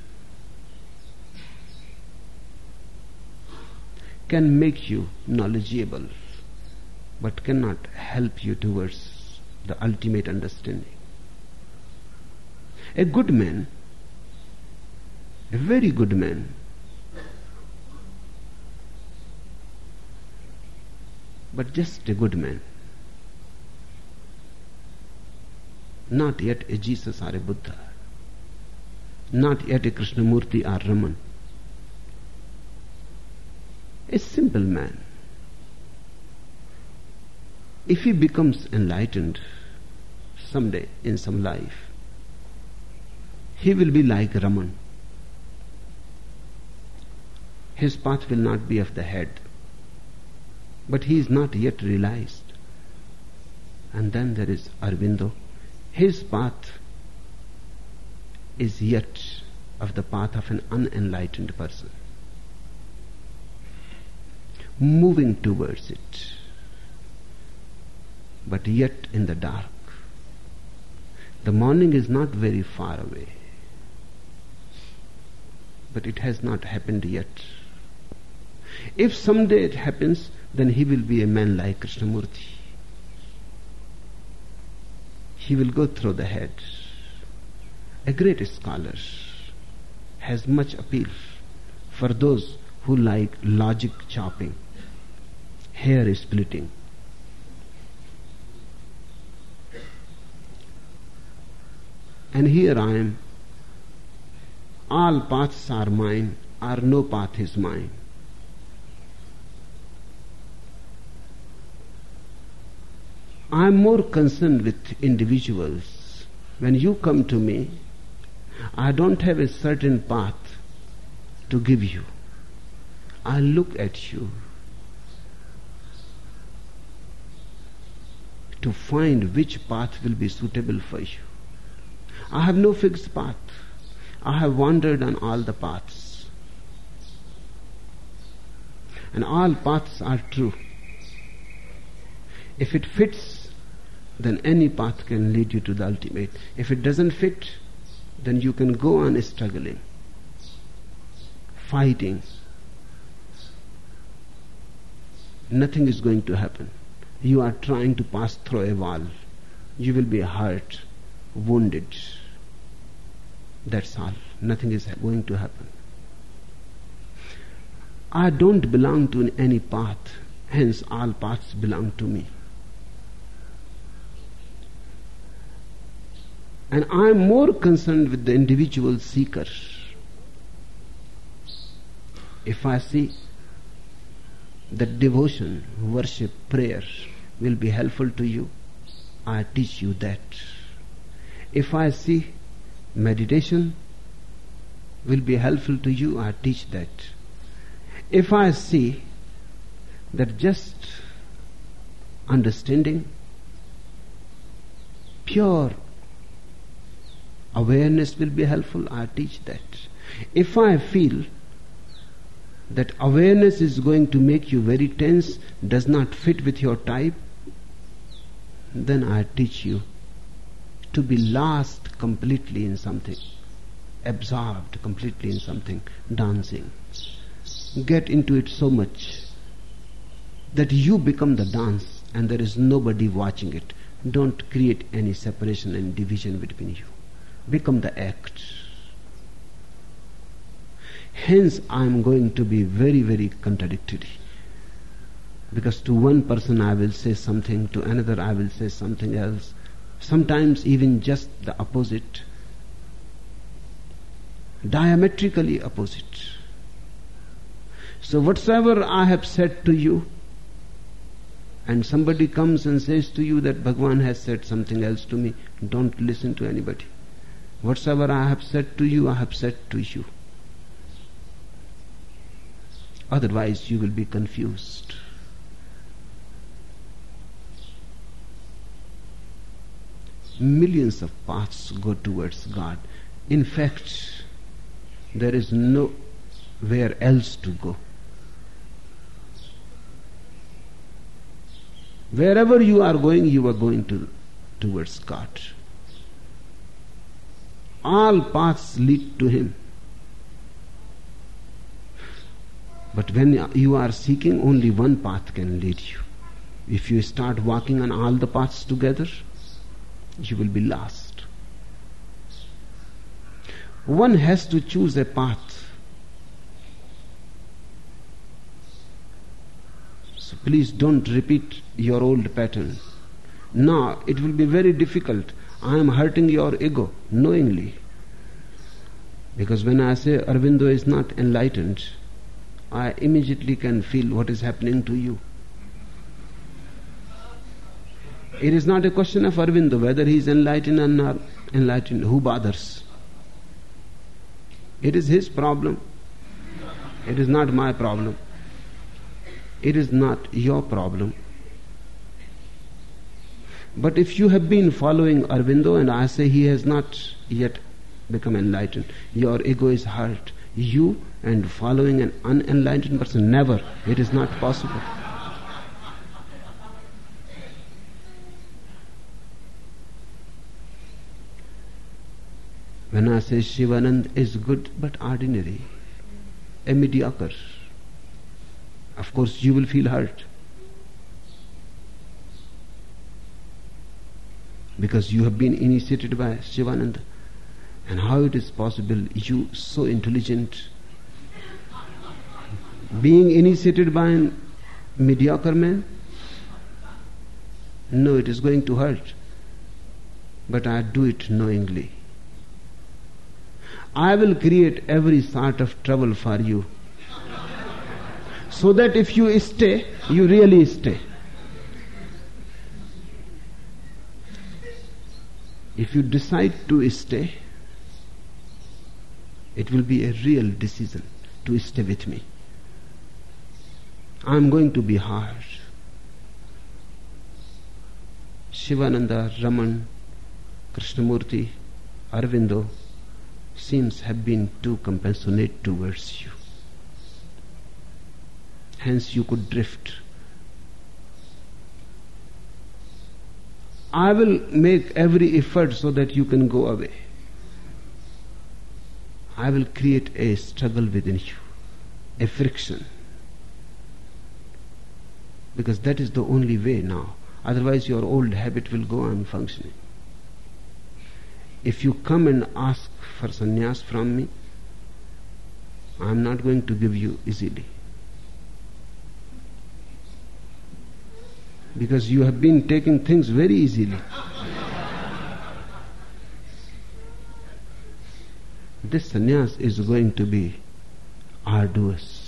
can make you knowledgeable, but cannot help you towards the ultimate understanding. A good man, a very good man, but just a good man, not yet a Jesus or a Buddha, not yet a Krishnamurti or Raman. A simple man, if he becomes enlightened someday in some life, he will be like Raman. His path will not be of the head, but he is not yet realized. And then there is Aurobindo. His path is yet of the path of an unenlightened person, moving towards it, but yet in the dark. The morning is not very far away, but it has not happened yet. If someday it happens, then he will be a man like Krishnamurti. He will go through the head. A great scholar has much appeal for those who like logic chopping, hair splitting. And here I am. All paths are mine, or no path is mine. I am more concerned with individuals. When you come to me, I don't have a certain path to give you. I look at you to find which path will be suitable for you. I have no fixed path. I have wandered on all the paths. And all paths are true. If it fits, then any path can lead you to the ultimate. If it doesn't fit, then you can go on struggling, fighting. Nothing is going to happen. You are trying to pass through a wall. You will be hurt, wounded. That's all. Nothing is going to happen. I don't belong to any path, hence all paths belong to me. And I am more concerned with the individual seeker. If I see that devotion, worship, prayer will be helpful to you, I teach you that. If I see meditation will be helpful to you, I teach that. If I see that just understanding, pure awareness will be helpful, I teach that. If I feel that awareness is going to make you very tense, does not fit with your type, then I teach you to be lost completely in something, absorbed completely in something, dancing. Get into it so much that you become the dance and there is nobody watching it. Don't create any separation and division between you. Become the act. Hence I am going to be very, very contradictory. Because to one person I will say something, to another I will say something else. Sometimes even just the opposite. Diametrically opposite. So whatsoever I have said to you, and somebody comes and says to you that Bhagavan has said something else to me, don't listen to anybody. Whatsoever I have said to you, I have said to you. Otherwise you will be confused. Millions of paths go towards God. In fact, there is nowhere else to go. Wherever you are going, you are going to towards God. All paths lead to Him. But when you are seeking, only one path can lead you. If you start walking on all the paths together, you will be lost. One has to choose a path. So please don't repeat your old pattern. Now it will be very difficult. I am hurting your ego knowingly. Because when I say Aurobindo is not enlightened, I immediately can feel what is happening to you. It is not a question of Aurobindo, whether he is enlightened or not enlightened. Who bothers? It is his problem. It is not my problem. It is not your problem. But if you have been following Aurobindo and I say he has not yet become enlightened, your ego is hurt. You and following an unenlightened person, never. It is not possible. When I say Shivanand is good but ordinary, a mediocre, of course you will feel hurt. Because you have been initiated by Shivananda. And how it is possible, you so intelligent, being initiated by a mediocre man? No, it is going to hurt. But I do it knowingly. I will create every sort of trouble for you. So that if you stay, you really stay. If you decide to stay, it will be a real decision. to stay with me. I am going to be hard. Shivananda, Raman, Krishnamurti, Aurobindo seems have been too compassionate towards you. Hence you could drift. I will make every effort so that you can go away. I will create a struggle within you, a friction. Because that is the only way now. Otherwise your old habit will go on functioning. If you come and ask for sannyas from me, I am not going to give you easily. Because you have been taking things very easily. This sannyas is going to be arduous.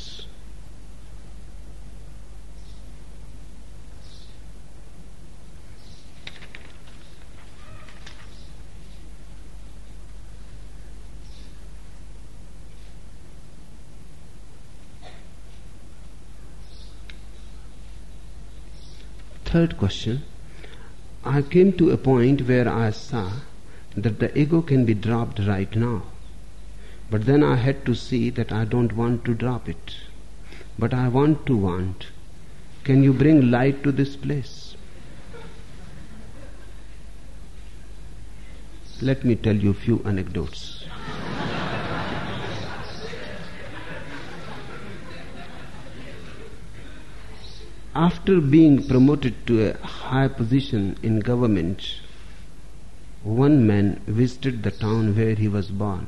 Third question. I came to a point where I saw that the ego can be dropped right now. But then I had to see that I don't want to drop it. But I want to want. Can you bring light to this place? Let me tell you a few anecdotes. After being promoted to a high position in government, one man visited the town where he was born.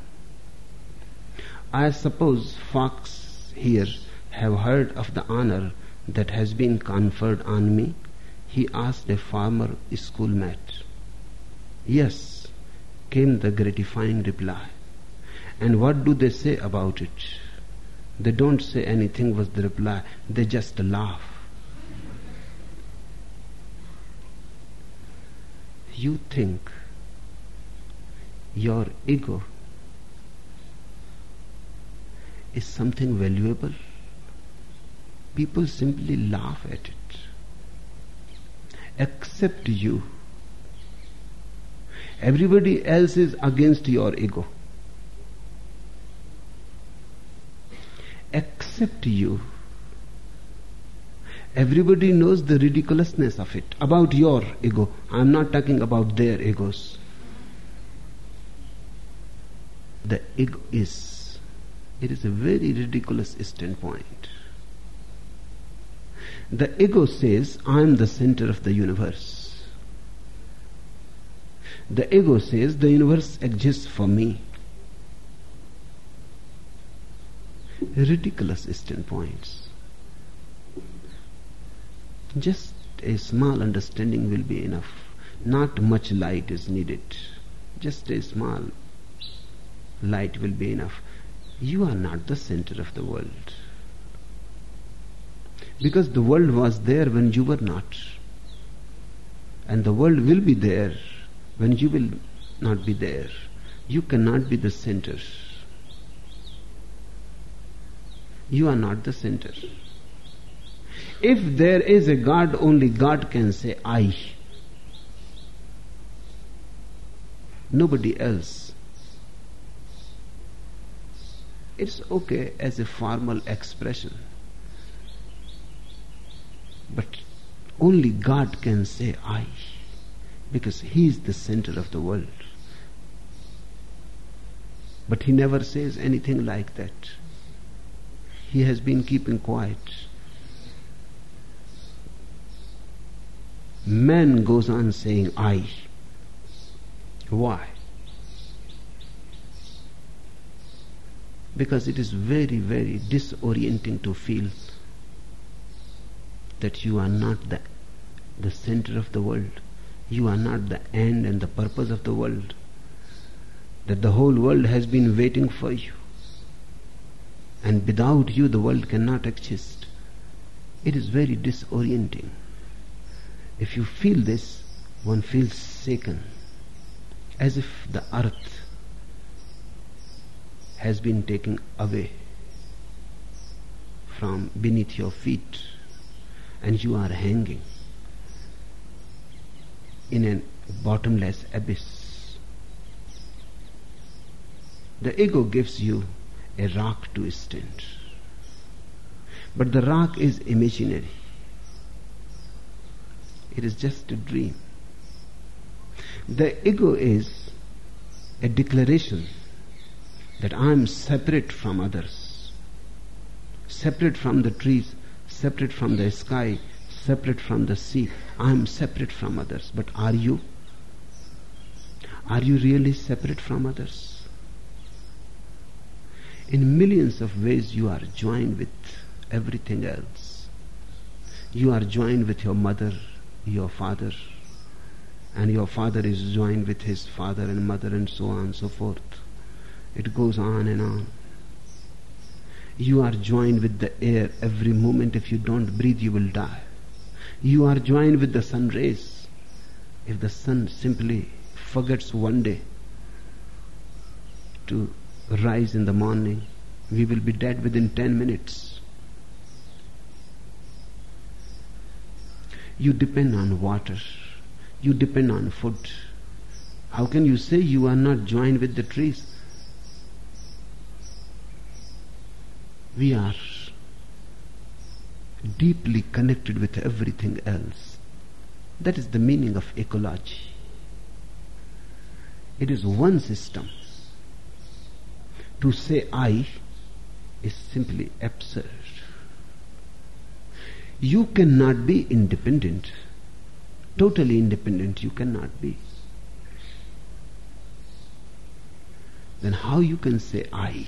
I suppose folks here have heard of the honor that has been conferred on me, he asked a former schoolmate. Yes, came the gratifying reply. And what do they say about it? They don't say anything, was the reply. They just laugh. You think your ego is something valuable? People simply laugh at it. Except you. Everybody else is against your ego. Except you. Everybody knows the ridiculousness of it. About your ego. I am not talking about their egos. The ego is, it is a very ridiculous standpoint. The ego says, I am the center of the universe. The ego says, the universe exists for me. Ridiculous standpoints. Just a small understanding will be enough. Not much light is needed. Just a small light will be enough. You are not the center of the world. Because the world was there when you were not. And the world will be there when you will not be there. You cannot be the center. You are not the center. If there is a God, only God can say, I. Nobody else. It's okay as a formal expression. But only God can say, I. Because He is the center of the world. But He never says anything like that. He has been keeping quiet. Man goes on saying, I. Why? Because it is very, very disorienting to feel that you are not the, the center of the world. You are not the end and the purpose of the world. That the whole world has been waiting for you. And without you the world cannot exist. It is very disorienting. If you feel this, one feels shaken, as if the earth has been taken away from beneath your feet and you are hanging in a bottomless abyss. The ego gives you a rock to stand. But the rock is imaginary. It is just a dream. The ego is a declaration that I am separate from others, separate from the trees, separate from the sky, separate from the sea. I am separate from others. But are you? Are you really separate from others? In millions of ways you are joined with everything else. You are joined with your mother, your father, and your father is joined with his father and mother, and so on and so forth. It goes on and on. You are joined with the air every moment. If you don't breathe, you will die. You are joined with the sun rays. If the sun simply forgets one day to rise in the morning, we will be dead within ten minutes. You depend on water. You depend on food. How can you say you are not joined with the trees? We are deeply connected with everything else. That is the meaning of ecology. It is one system. To say I is simply absurd. You cannot be independent. Totally independent you cannot be. Then how you can say I?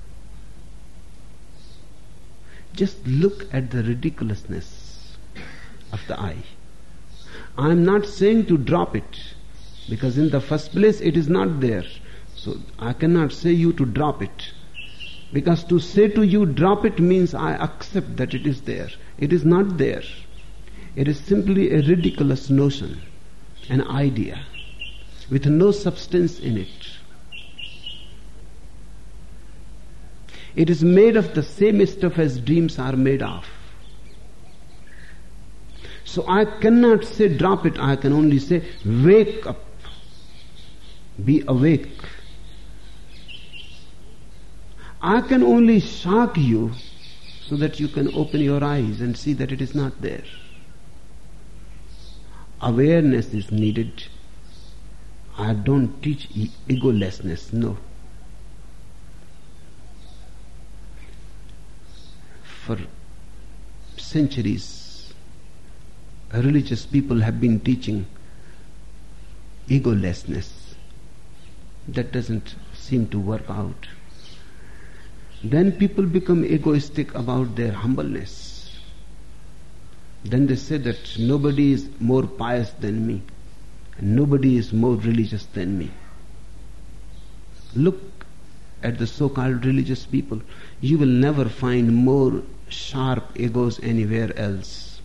Just look at the ridiculousness of the I. I am not saying to drop it, because in the first place it is not there. So I cannot say you to drop it. Because to say to you drop it means I accept that it is there. It is not there. It is simply a ridiculous notion, an idea, with no substance in it. It is made of the same stuff as dreams are made of. So I cannot say drop it, I can only say wake up. Be awake. I can only shock you so that you can open your eyes and see that it is not there. Awareness is needed. I don't teach e- egolessness, no. For centuries, religious people have been teaching egolessness. That doesn't seem to work out. Then people become egoistic about their humbleness. Then they say that nobody is more pious than me, and nobody is more religious than me. Look at the so-called religious people. You will never find more sharp egos anywhere else.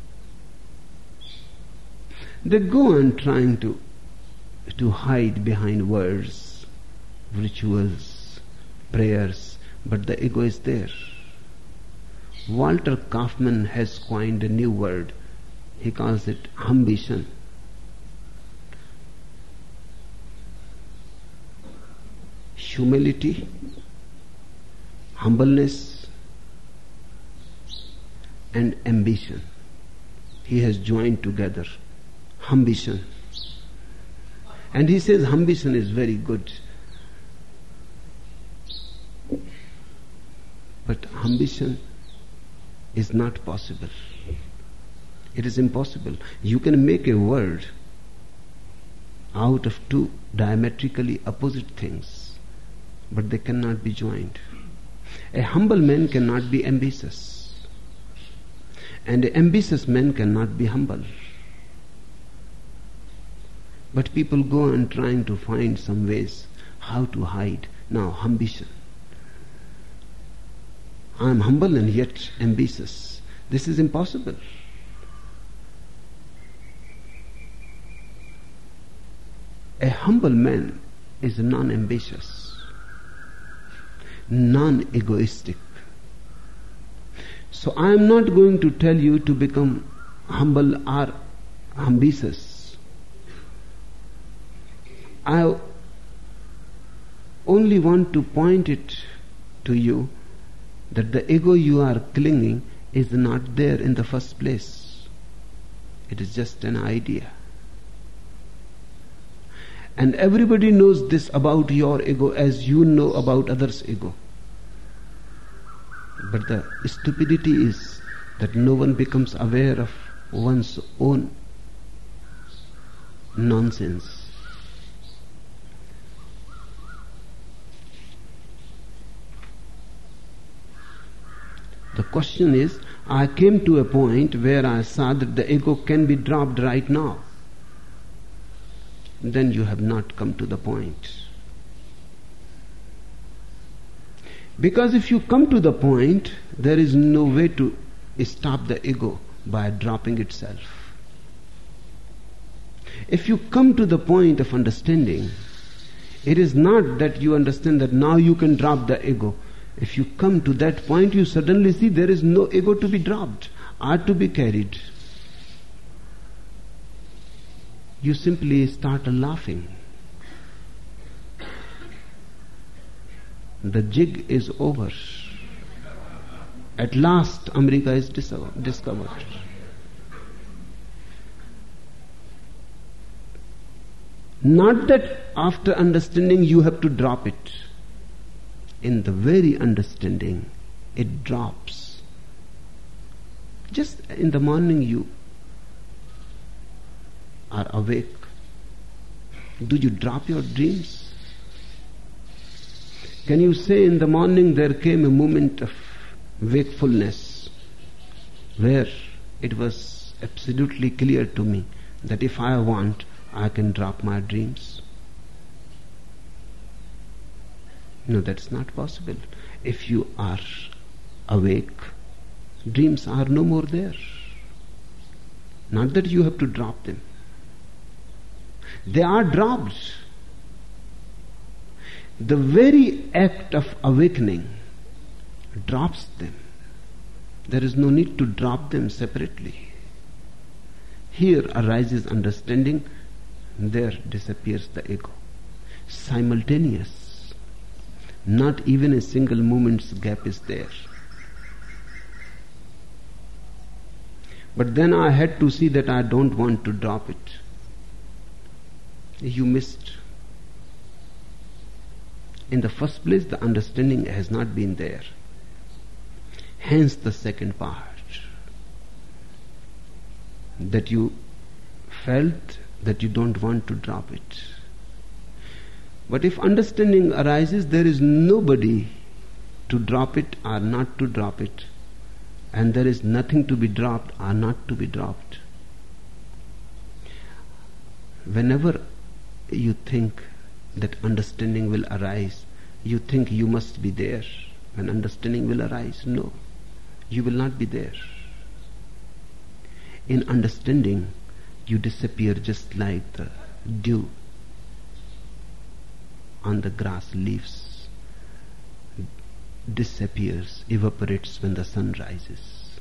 They go on trying to to hide behind words, rituals, prayers, but the ego is there. Walter Kaufman has coined a new word. He calls it ambition. Humility, humbleness, and ambition. He has joined together. Ambition. And he says ambition is very good. But ambition is not possible. It is impossible. You can make a word out of two diametrically opposite things, but they cannot be joined. A humble man cannot be ambitious, and an ambitious man cannot be humble. But people go on trying to find some ways how to hide. Now, ambition. I am humble and yet ambitious. This is impossible. A humble man is non-ambitious, non-egoistic. So I am not going to tell you to become humble or ambitious. I only want to point it to you that the ego you are clinging is not there in the first place. It is just an idea. And everybody knows this about your ego as you know about others' ego. But the stupidity is that no one becomes aware of one's own nonsense. The question is, I came to a point where I saw that the ego can be dropped right now. Then you have not come to the point. Because if you come to the point, there is no way to stop the ego by dropping itself. If you come to the point of understanding, it is not that you understand that now you can drop the ego. If you come to that point, you suddenly see there is no ego to be dropped or to be carried. You simply start laughing. The jig is over. At last, America is discovered. Not that after understanding you have to drop it. In the very understanding, it drops. Just in the morning you are awake. Do you drop your dreams? Can you say in the morning there came a moment of wakefulness where it was absolutely clear to me that if I want, I can drop my dreams? No, that's not possible. If you are awake, dreams are no more there. Not that you have to drop them. They are dropped. The very act of awakening drops them. There is no need to drop them separately. Here arises understanding, there disappears the ego. Simultaneous. Not even a single moment's gap is there. But then I had to see that I don't want to drop it. You missed. In the first place, the understanding has not been there. Hence the second part. That you felt that you don't want to drop it. But if understanding arises, there is nobody to drop it or not to drop it. And there is nothing to be dropped or not to be dropped. Whenever you think that understanding will arise, you think you must be there. When understanding will arise, no, you will not be there. In understanding, you disappear just like the dew on the grass leaves disappears, evaporates when the sun rises.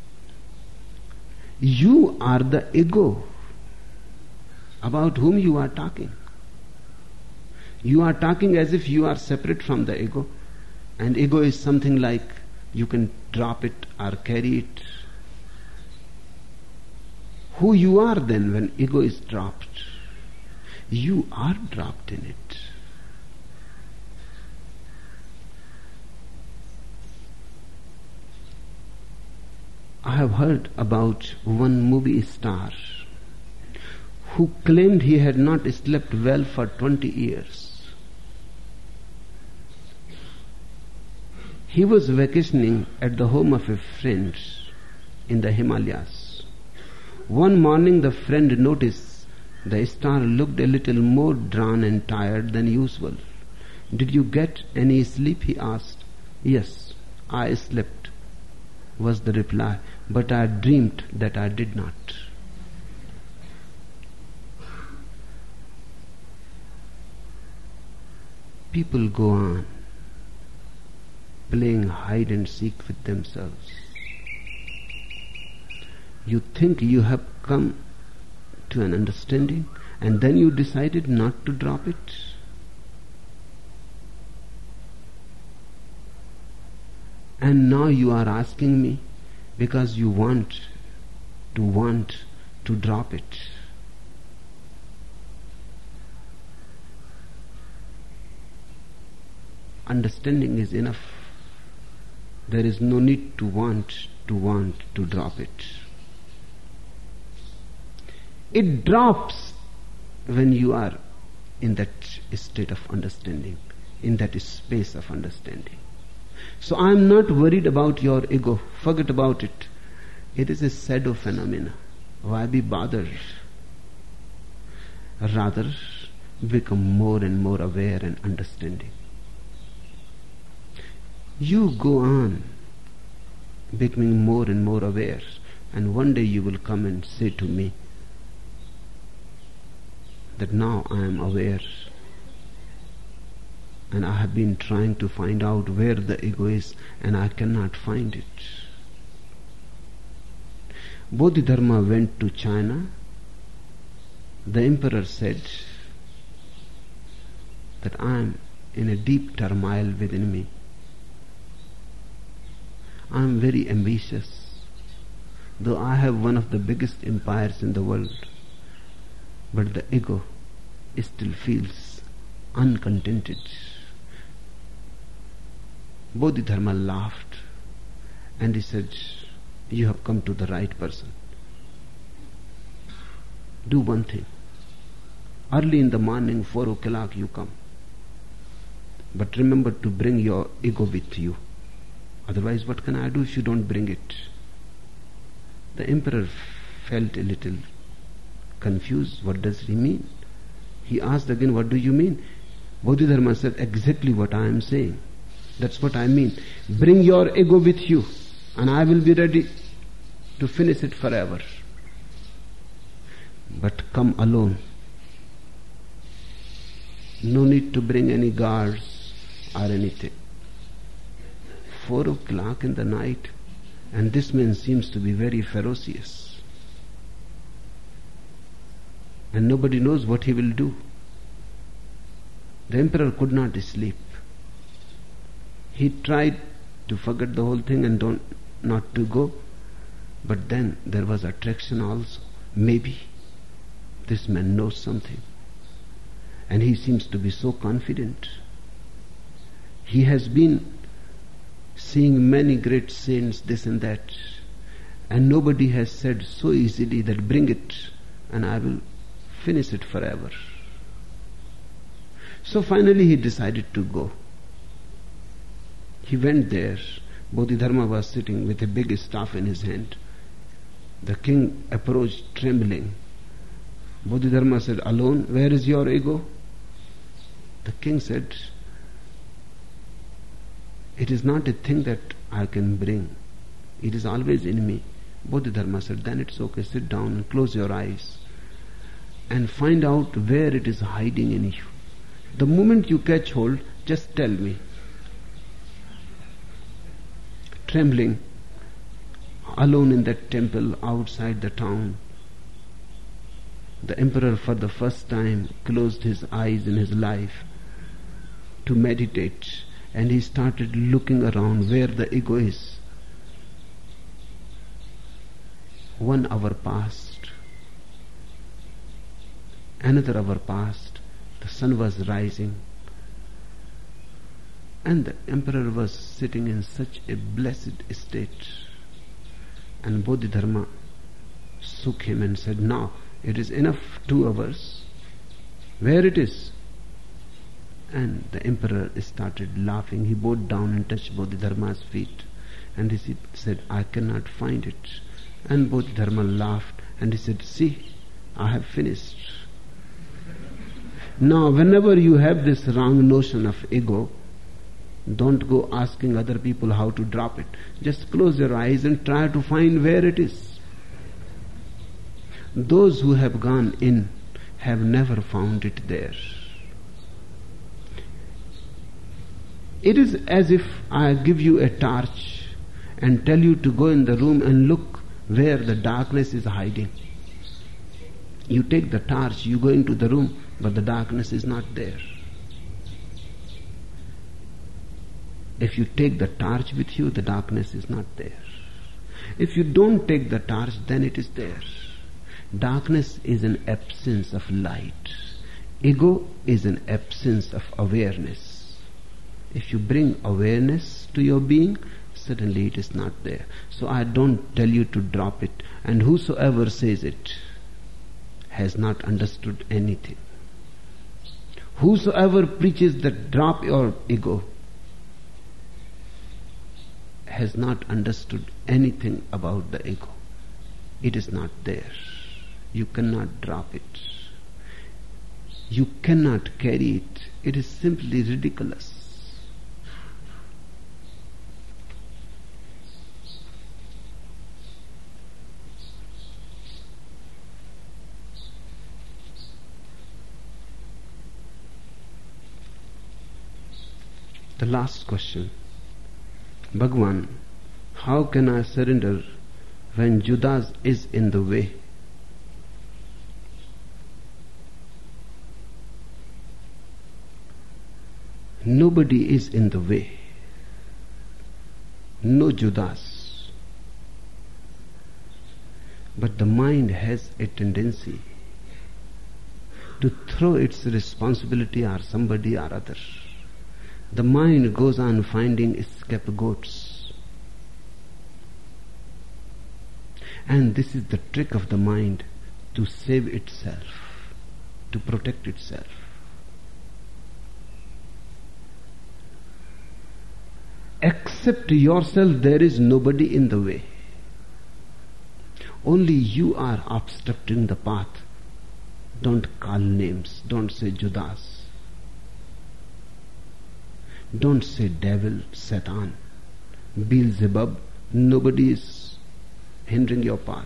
You are the ego about whom you are talking. You are talking as if you are separate from the ego, and ego is something like you can drop it or carry it. Who you are then when ego is dropped? You are dropped in it. I have heard about one movie star who claimed he had not slept well for twenty years. He was vacationing at the home of a friend in the Himalayas. One morning the friend noticed the star looked a little more drawn and tired than usual. "Did you get any sleep?" he asked. "Yes, I slept," was the reply, "but I dreamed that I did not." People go on playing hide and seek with themselves. You think you have come to an understanding and then you decided not to drop it. And now you are asking me because you want to want to drop it. Understanding is enough. There is no need to want to want to drop it. It drops when you are in that state of understanding, in that space of understanding. So I am not worried about your ego. Forget about it. It is a shadow phenomena. Why be bothered? Rather, become more and more aware and understanding. You go on becoming more and more aware, and one day you will come and say to me that now I am aware, and I have been trying to find out where the ego is and I cannot find it. Bodhidharma went to China. The emperor said that I am in a deep turmoil within me. I am very ambitious, though I have one of the biggest empires in the world, but the ego still feels uncontented. Bodhidharma laughed and he said, you have come to the right person. Do one thing. Early in the morning, four o'clock you come. But remember to bring your ego with you. Otherwise, what can I do if you don't bring it? The emperor felt a little confused. What does he mean? He asked again, what do you mean? Bodhidharma said, exactly what I am saying. That's what I mean. Bring your ego with you, and I will be ready to finish it forever. But come alone. No need to bring any guards or anything. Four o'clock in the night, and this man seems to be very ferocious. And nobody knows what he will do. The emperor could not sleep. He tried to forget the whole thing and don't not to go, but then there was attraction also. Maybe this man knows something, and he seems to be so confident. He has been seeing many great saints, this and that, and nobody has said so easily that bring it and I will finish it forever. So finally he decided to go. He went there. Bodhidharma was sitting with a big staff in his hand. The king approached trembling. Bodhidharma said, alone, where is your ego? The king said, it is not a thing that I can bring. It is always in me. Bodhidharma said, then it's okay, sit down and close your eyes and find out where it is hiding in you. The moment you catch hold, just tell me. Trembling, alone in that temple outside the town, the emperor for the first time closed his eyes in his life to meditate, and he started looking around where the ego is. One hour passed, another hour passed, the sun was rising, and the emperor was sitting in such a blessed state. And Bodhidharma shook him and said, now it is enough, two hours. Where it is? And the emperor started laughing. He bowed down and touched Bodhidharma's feet, and he said, I cannot find it. And Bodhidharma laughed and he said, see, I have finished. Now whenever you have this wrong notion of ego, don't go asking other people how to drop it. Just close your eyes and try to find where it is. Those who have gone in have never found it there. It is as if I give you a torch and tell you to go in the room and look where the darkness is hiding. You take the torch, you go into the room, but the darkness is not there. If you take the torch with you, the darkness is not there. If you don't take the torch, then it is there. Darkness is an absence of light. Ego is an absence of awareness. If you bring awareness to your being, suddenly it is not there. So I don't tell you to drop it. And whosoever says it has not understood anything. Whosoever preaches that drop your ego has not understood anything about the ego. It is not there. You cannot drop it. You cannot carry it. It is simply ridiculous. The last question. Bhagwan, how can I surrender when Judas is in the way? Nobody is in the way. No Judas. But the mind has a tendency to throw its responsibility on somebody or other. The mind goes on finding scapegoats. And this is the trick of the mind, to save itself, to protect itself. Accept yourself, there is nobody in the way. Only you are obstructing the path. Don't call names. Don't say Judas. Don't say devil, Satan, Beelzebub. Nobody is hindering your path.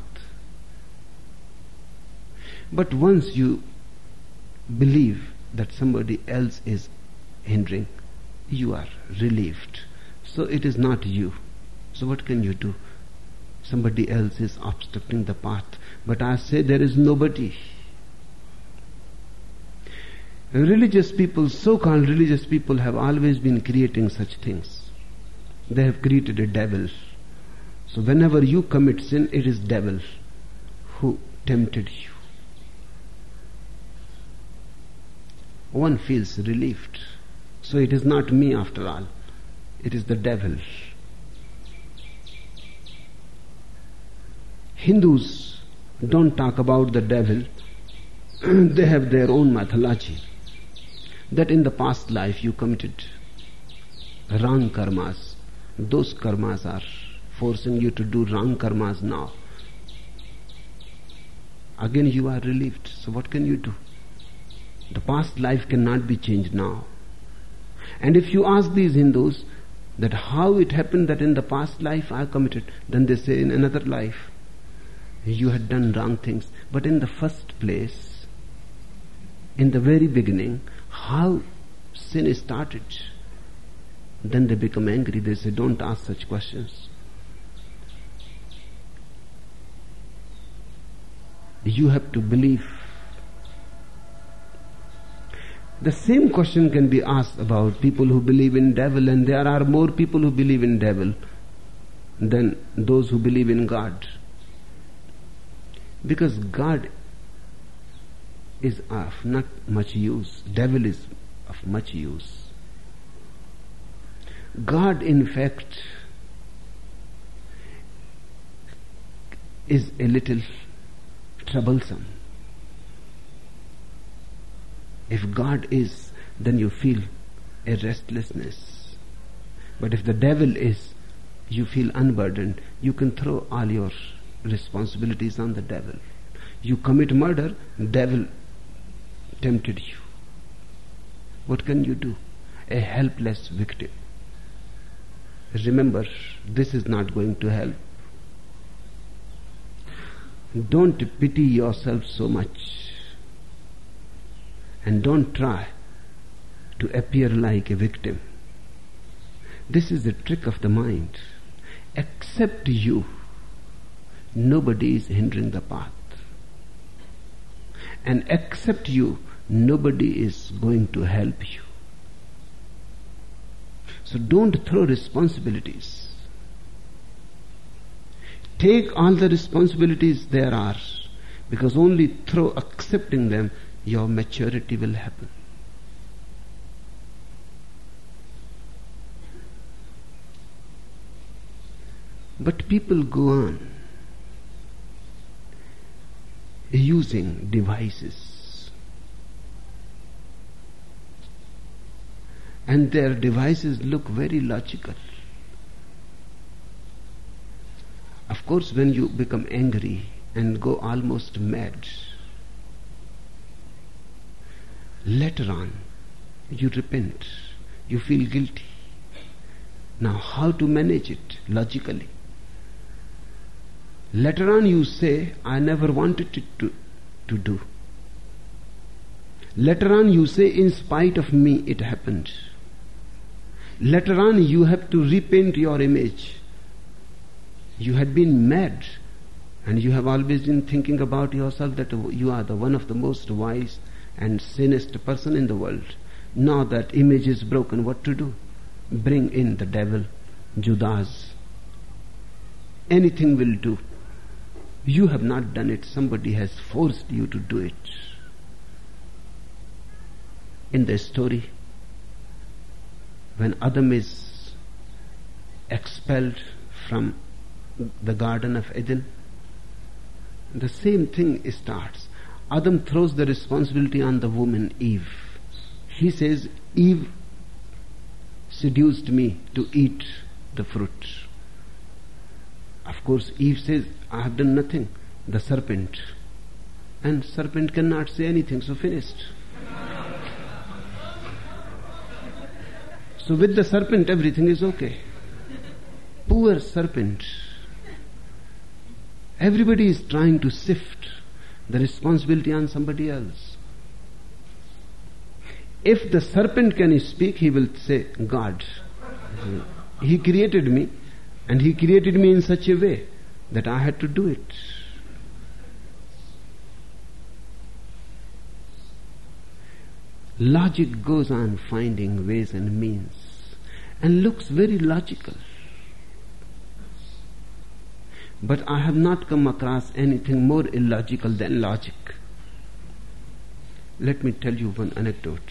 But once you believe that somebody else is hindering, you are relieved. So it is not you. So what can you do? Somebody else is obstructing the path. But I say there is nobody. Religious people, so-called religious people, have always been creating such things. They have created a devil. So whenever you commit sin, it is devil who tempted you. One feels relieved. So it is not me after all. It is the devil. Hindus don't talk about the devil. They have their own mythology. That in the past life you committed wrong karmas. Those karmas are forcing you to do wrong karmas now. Again you are relieved. So what can you do? The past life cannot be changed now. And if you ask these Hindus that how it happened that in the past life I committed, then they say in another life you had done wrong things. But in the first place, in the very beginning, how sin started, then they become angry. They say, don't ask such questions. You have to believe. The same question can be asked about people who believe in devil, and there are more people who believe in devil than those who believe in God. Because God is of not much use. Devil is of much use. God, in fact, is a little troublesome. If God is, then you feel a restlessness. But if the devil is, you feel unburdened. You can throw all your responsibilities on the devil. You commit murder, devil tempted you. What can you do? A helpless victim. Remember, this is not going to help. Don't pity yourself so much. And don't try to appear like a victim. This is a trick of the mind. Accept you. nobody is hindering the path. And except you, nobody is going to help you. So don't throw responsibilities. Take all the responsibilities there are, because only through accepting them your maturity will happen. But people go on using devices, and their devices look very logical. Of course, when you become angry and go almost mad, later on you repent, you feel guilty. Now how to manage it logically? Later on you say, I never wanted it to, to do. Later on you say, in spite of me it happened. Later on you have to repaint your image. You had been mad, and you have always been thinking about yourself that you are the one of the most wise and sanest person in the world. Now that image is broken, what to do? Bring in the devil, Judas. Anything will do. You have not done it, somebody has forced you to do it. In the story, when Adam is expelled from the Garden of Eden, the same thing starts. Adam throws the responsibility on the woman Eve. He says, Eve seduced me to eat the fruit. Of course, Eve says, I have done nothing. The serpent. And serpent cannot say anything, so finished. So with the serpent, everything is okay. Poor serpent. Everybody is trying to sift the responsibility on somebody else. If the serpent can speak, he will say, God. He created me, and he created me in such a way that I had to do it. Logic goes on finding ways and means and looks very logical. But I have not come across anything more illogical than logic. Let me tell you one anecdote.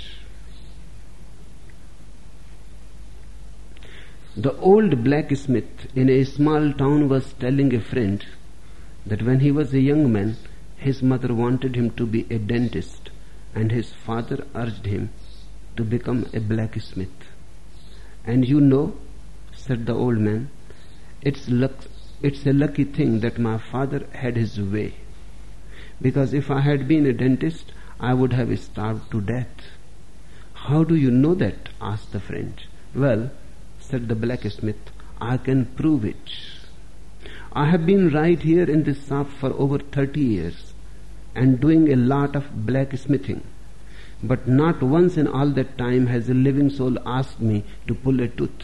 The old blacksmith in a small town was telling a friend that when he was a young man, his mother wanted him to be a dentist, and his father urged him to become a blacksmith. And you know, said the old man, it's luck, it's a lucky thing that my father had his way. Because if I had been a dentist, I would have starved to death. How do you know that? Asked the friend. Well, said the blacksmith, I can prove it. I have been right here in this shop for over thirty years and doing a lot of blacksmithing. But not once in all that time has a living soul asked me to pull a tooth.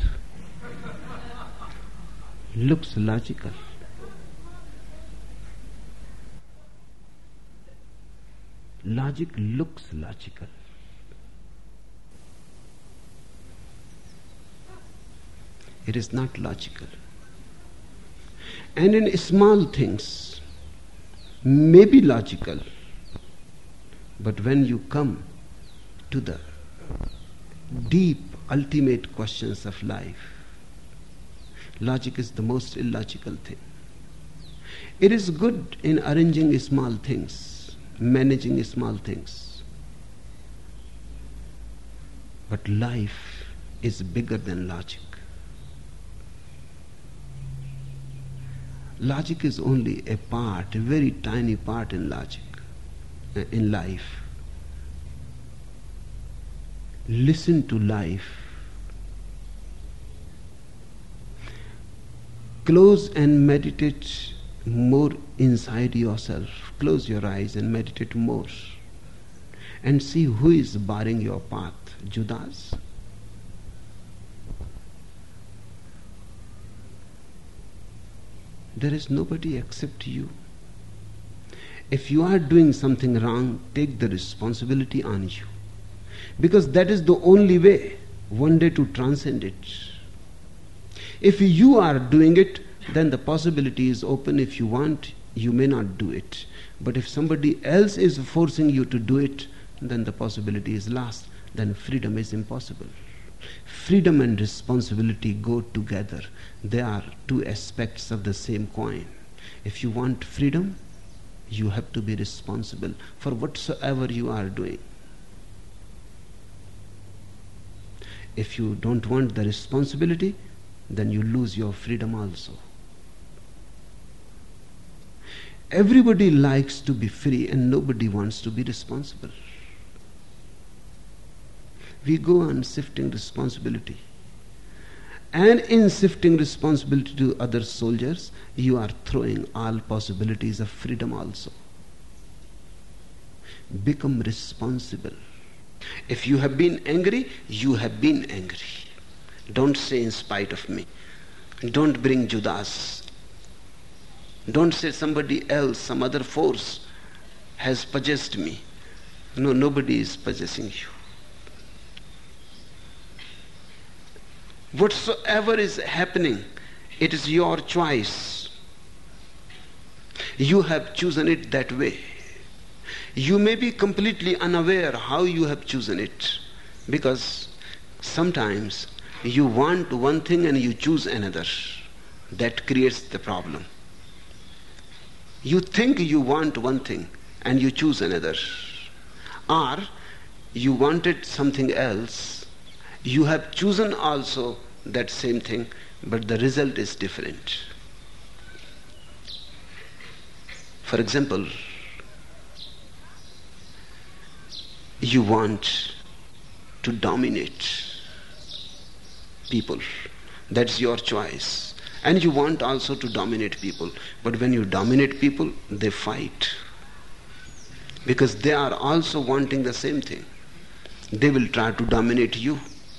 Looks logical. Logic looks logical. It is not logical. And in small things may be logical, but when you come to the deep, ultimate questions of life, logic is the most illogical thing. It is good in arranging small things, managing small things, but life is bigger than logic. Logic is only a part, a very tiny part in logic, in life. Listen to life. Close and meditate more inside yourself. Close your eyes and meditate more. And see who is barring your path. Judas? There is nobody except you. If you are doing something wrong, take the responsibility on you. Because that is the only way one day to transcend it. If you are doing it, then the possibility is open. If you want, you may not do it. But if somebody else is forcing you to do it, then the possibility is lost. Then freedom is impossible. Freedom and responsibility go together. They are two aspects of the same coin. If you want freedom, you have to be responsible for whatsoever you are doing. If you don't want the responsibility, then you lose your freedom also. Everybody likes to be free and nobody wants to be responsible. We go on shifting responsibility. And in shifting responsibility to other soldiers, you are throwing all possibilities of freedom also. Become responsible. If you have been angry, you have been angry. Don't say in spite of me. Don't bring Judas. Don't say somebody else, some other force has possessed me. No, nobody is possessing you. Whatsoever is happening, it is your choice. You have chosen it that way. You may be completely unaware how you have chosen it, because sometimes you want one thing and you choose another. That creates the problem. You think you want one thing and you choose another. Or you wanted something else. You have chosen also that same thing, but the result is different. For example, you want to dominate people. That's your choice. And you want also to dominate people. But when you dominate people, they fight. Because they are also wanting the same thing. They will try to dominate you.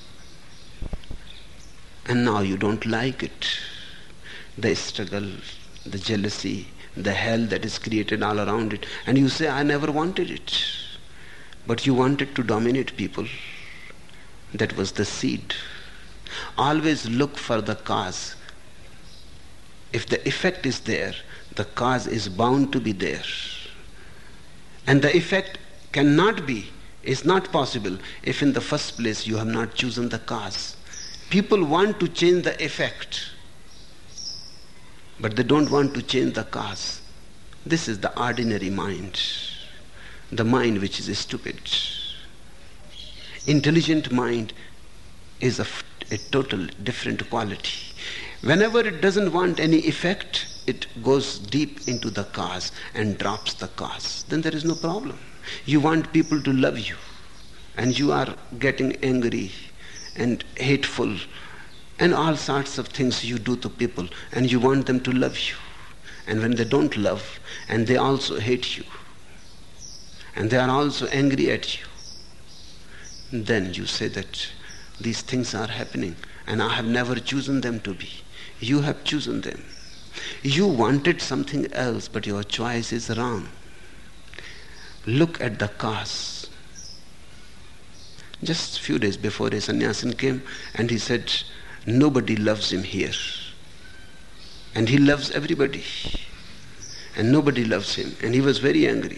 And now you don't like it. The struggle, the jealousy, the hell that is created all around it. And you say, I never wanted it. But you wanted to dominate people. That was the seed. Always look for the cause. If the effect is there, the cause is bound to be there. And the effect cannot be, is not possible, if in the first place you have not chosen the cause. People want to change the effect, but they don't want to change the cause. This is the ordinary mind, the mind which is stupid. Intelligent mind is of a total different quality. Whenever it doesn't want any effect, it goes deep into the cause and drops the cause. Then there is no problem. You want people to love you, and you are getting angry and hateful and all sorts of things you do to people, and you want them to love you. And when they don't love, and they also hate you, and they are also angry at you, then you say that these things are happening and I have never chosen them to be. You have chosen them. You wanted something else, but your choice is wrong. Look at the cause. Just a few days before a sannyasin came, and he said, nobody loves him here. And he loves everybody. And nobody loves him. And he was very angry.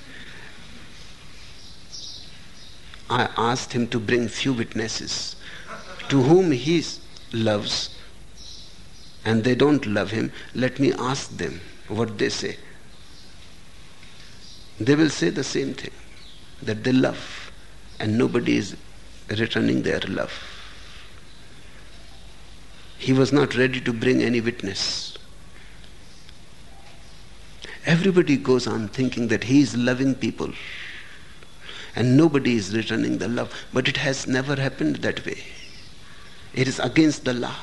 I asked him to bring few witnesses to whom he loves, and they don't love him. Let me ask them what they say. They will say the same thing, that they love, and nobody is returning their love. He was not ready to bring any witness. Everybody goes on thinking that he is loving people, and nobody is returning the love. But it has never happened that way. It is against the law.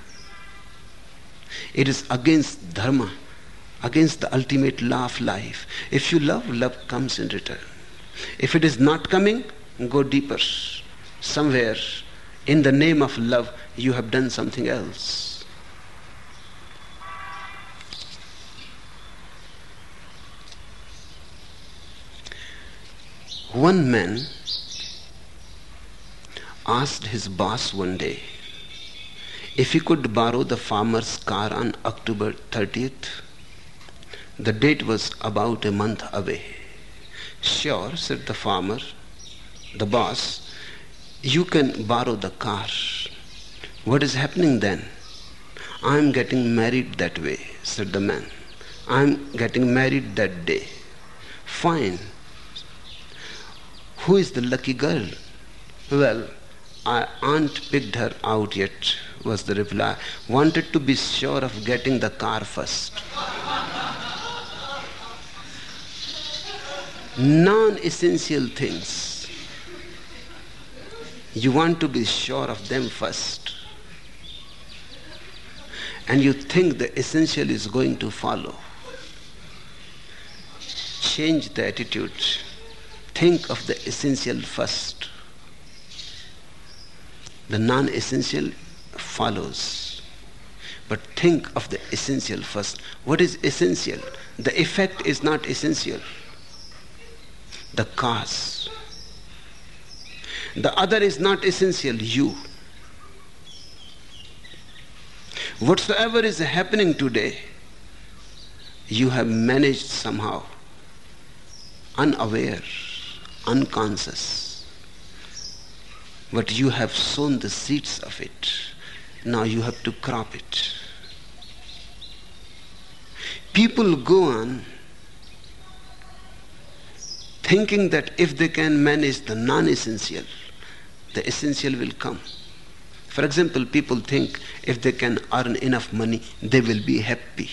It is against dharma, against the ultimate law of life. If you love, love comes in return. If it is not coming, go deeper. Somewhere in the name of love, you have done something else. One man asked his boss one day if he could borrow the farmer's car on October thirtieth. The date was about a month away. Sure, said the farmer, the boss, you can borrow the car. What is happening then? I am getting married that way, said the man. I am getting married that day. Fine. Who is the lucky girl? Well, I ain't picked her out yet, was the reply. Wanted to be sure of getting the car first. Non-essential things. You want to be sure of them first. And you think the essential is going to follow. Change the attitude. Think of the essential first. The non-essential follows. But think of the essential first. What is essential? The effect is not essential. The cause. The other is not essential, you. Whatsoever is happening today, you have managed somehow, unaware, unconscious. But you have sown the seeds of it. Now you have to crop it. People go on thinking that if they can manage the non-essential, the essential will come. For example, people think if they can earn enough money, they will be happy.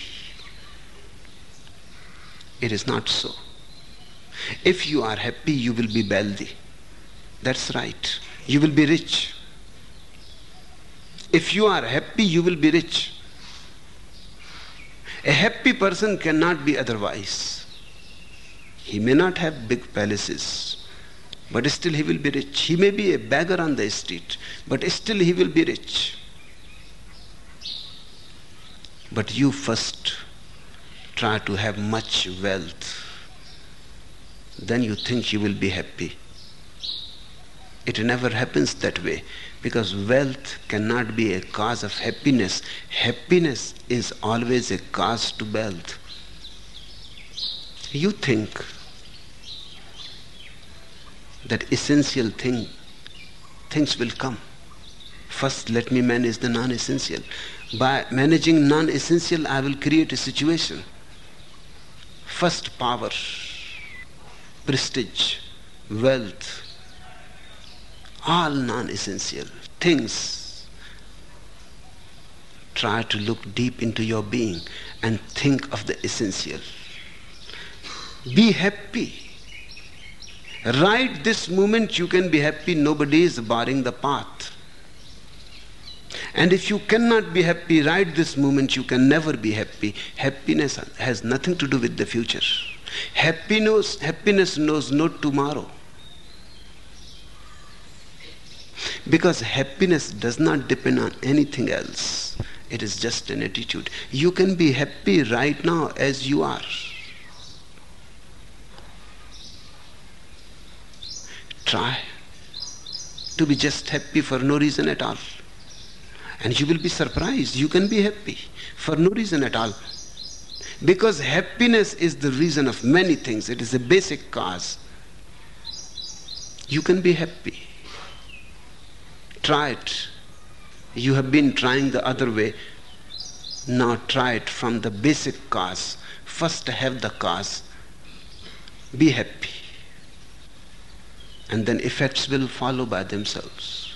It is not so. If you are happy, you will be wealthy. That's right. You will be rich. If you are happy, you will be rich. A happy person cannot be otherwise. He may not have big palaces, but still he will be rich. He may be a beggar on the street, but still he will be rich. But you first try to have much wealth. Then you think you will be happy. It never happens that way, because wealth cannot be a cause of happiness. Happiness is always a cause to wealth. You think that essential thing, things will come. First, let me manage the non-essential. By managing non-essential, I will create a situation. First, power, prestige, wealth, all non-essential things. Try to look deep into your being and think of the essential. Be happy. Right this moment you can be happy. Nobody is barring the path. And if you cannot be happy right this moment, you can never be happy. Happiness has nothing to do with the future. Happiness, happiness knows no tomorrow. Because happiness does not depend on anything else. It is just an attitude. You can be happy right now as you are. Try to be just happy for no reason at all. And you will be surprised. You can be happy for no reason at all. Because happiness is the reason of many things. It is a basic cause. You can be happy. Try it. You have been trying the other way. Now try it from the basic cause. First have the cause. Be happy. And then effects will follow by themselves.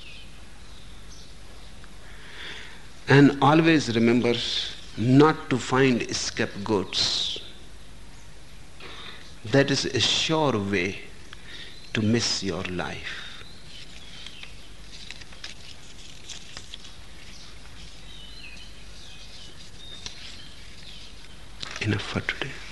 And always remember not to find scapegoats. That is a sure way to miss your life. Enough for today.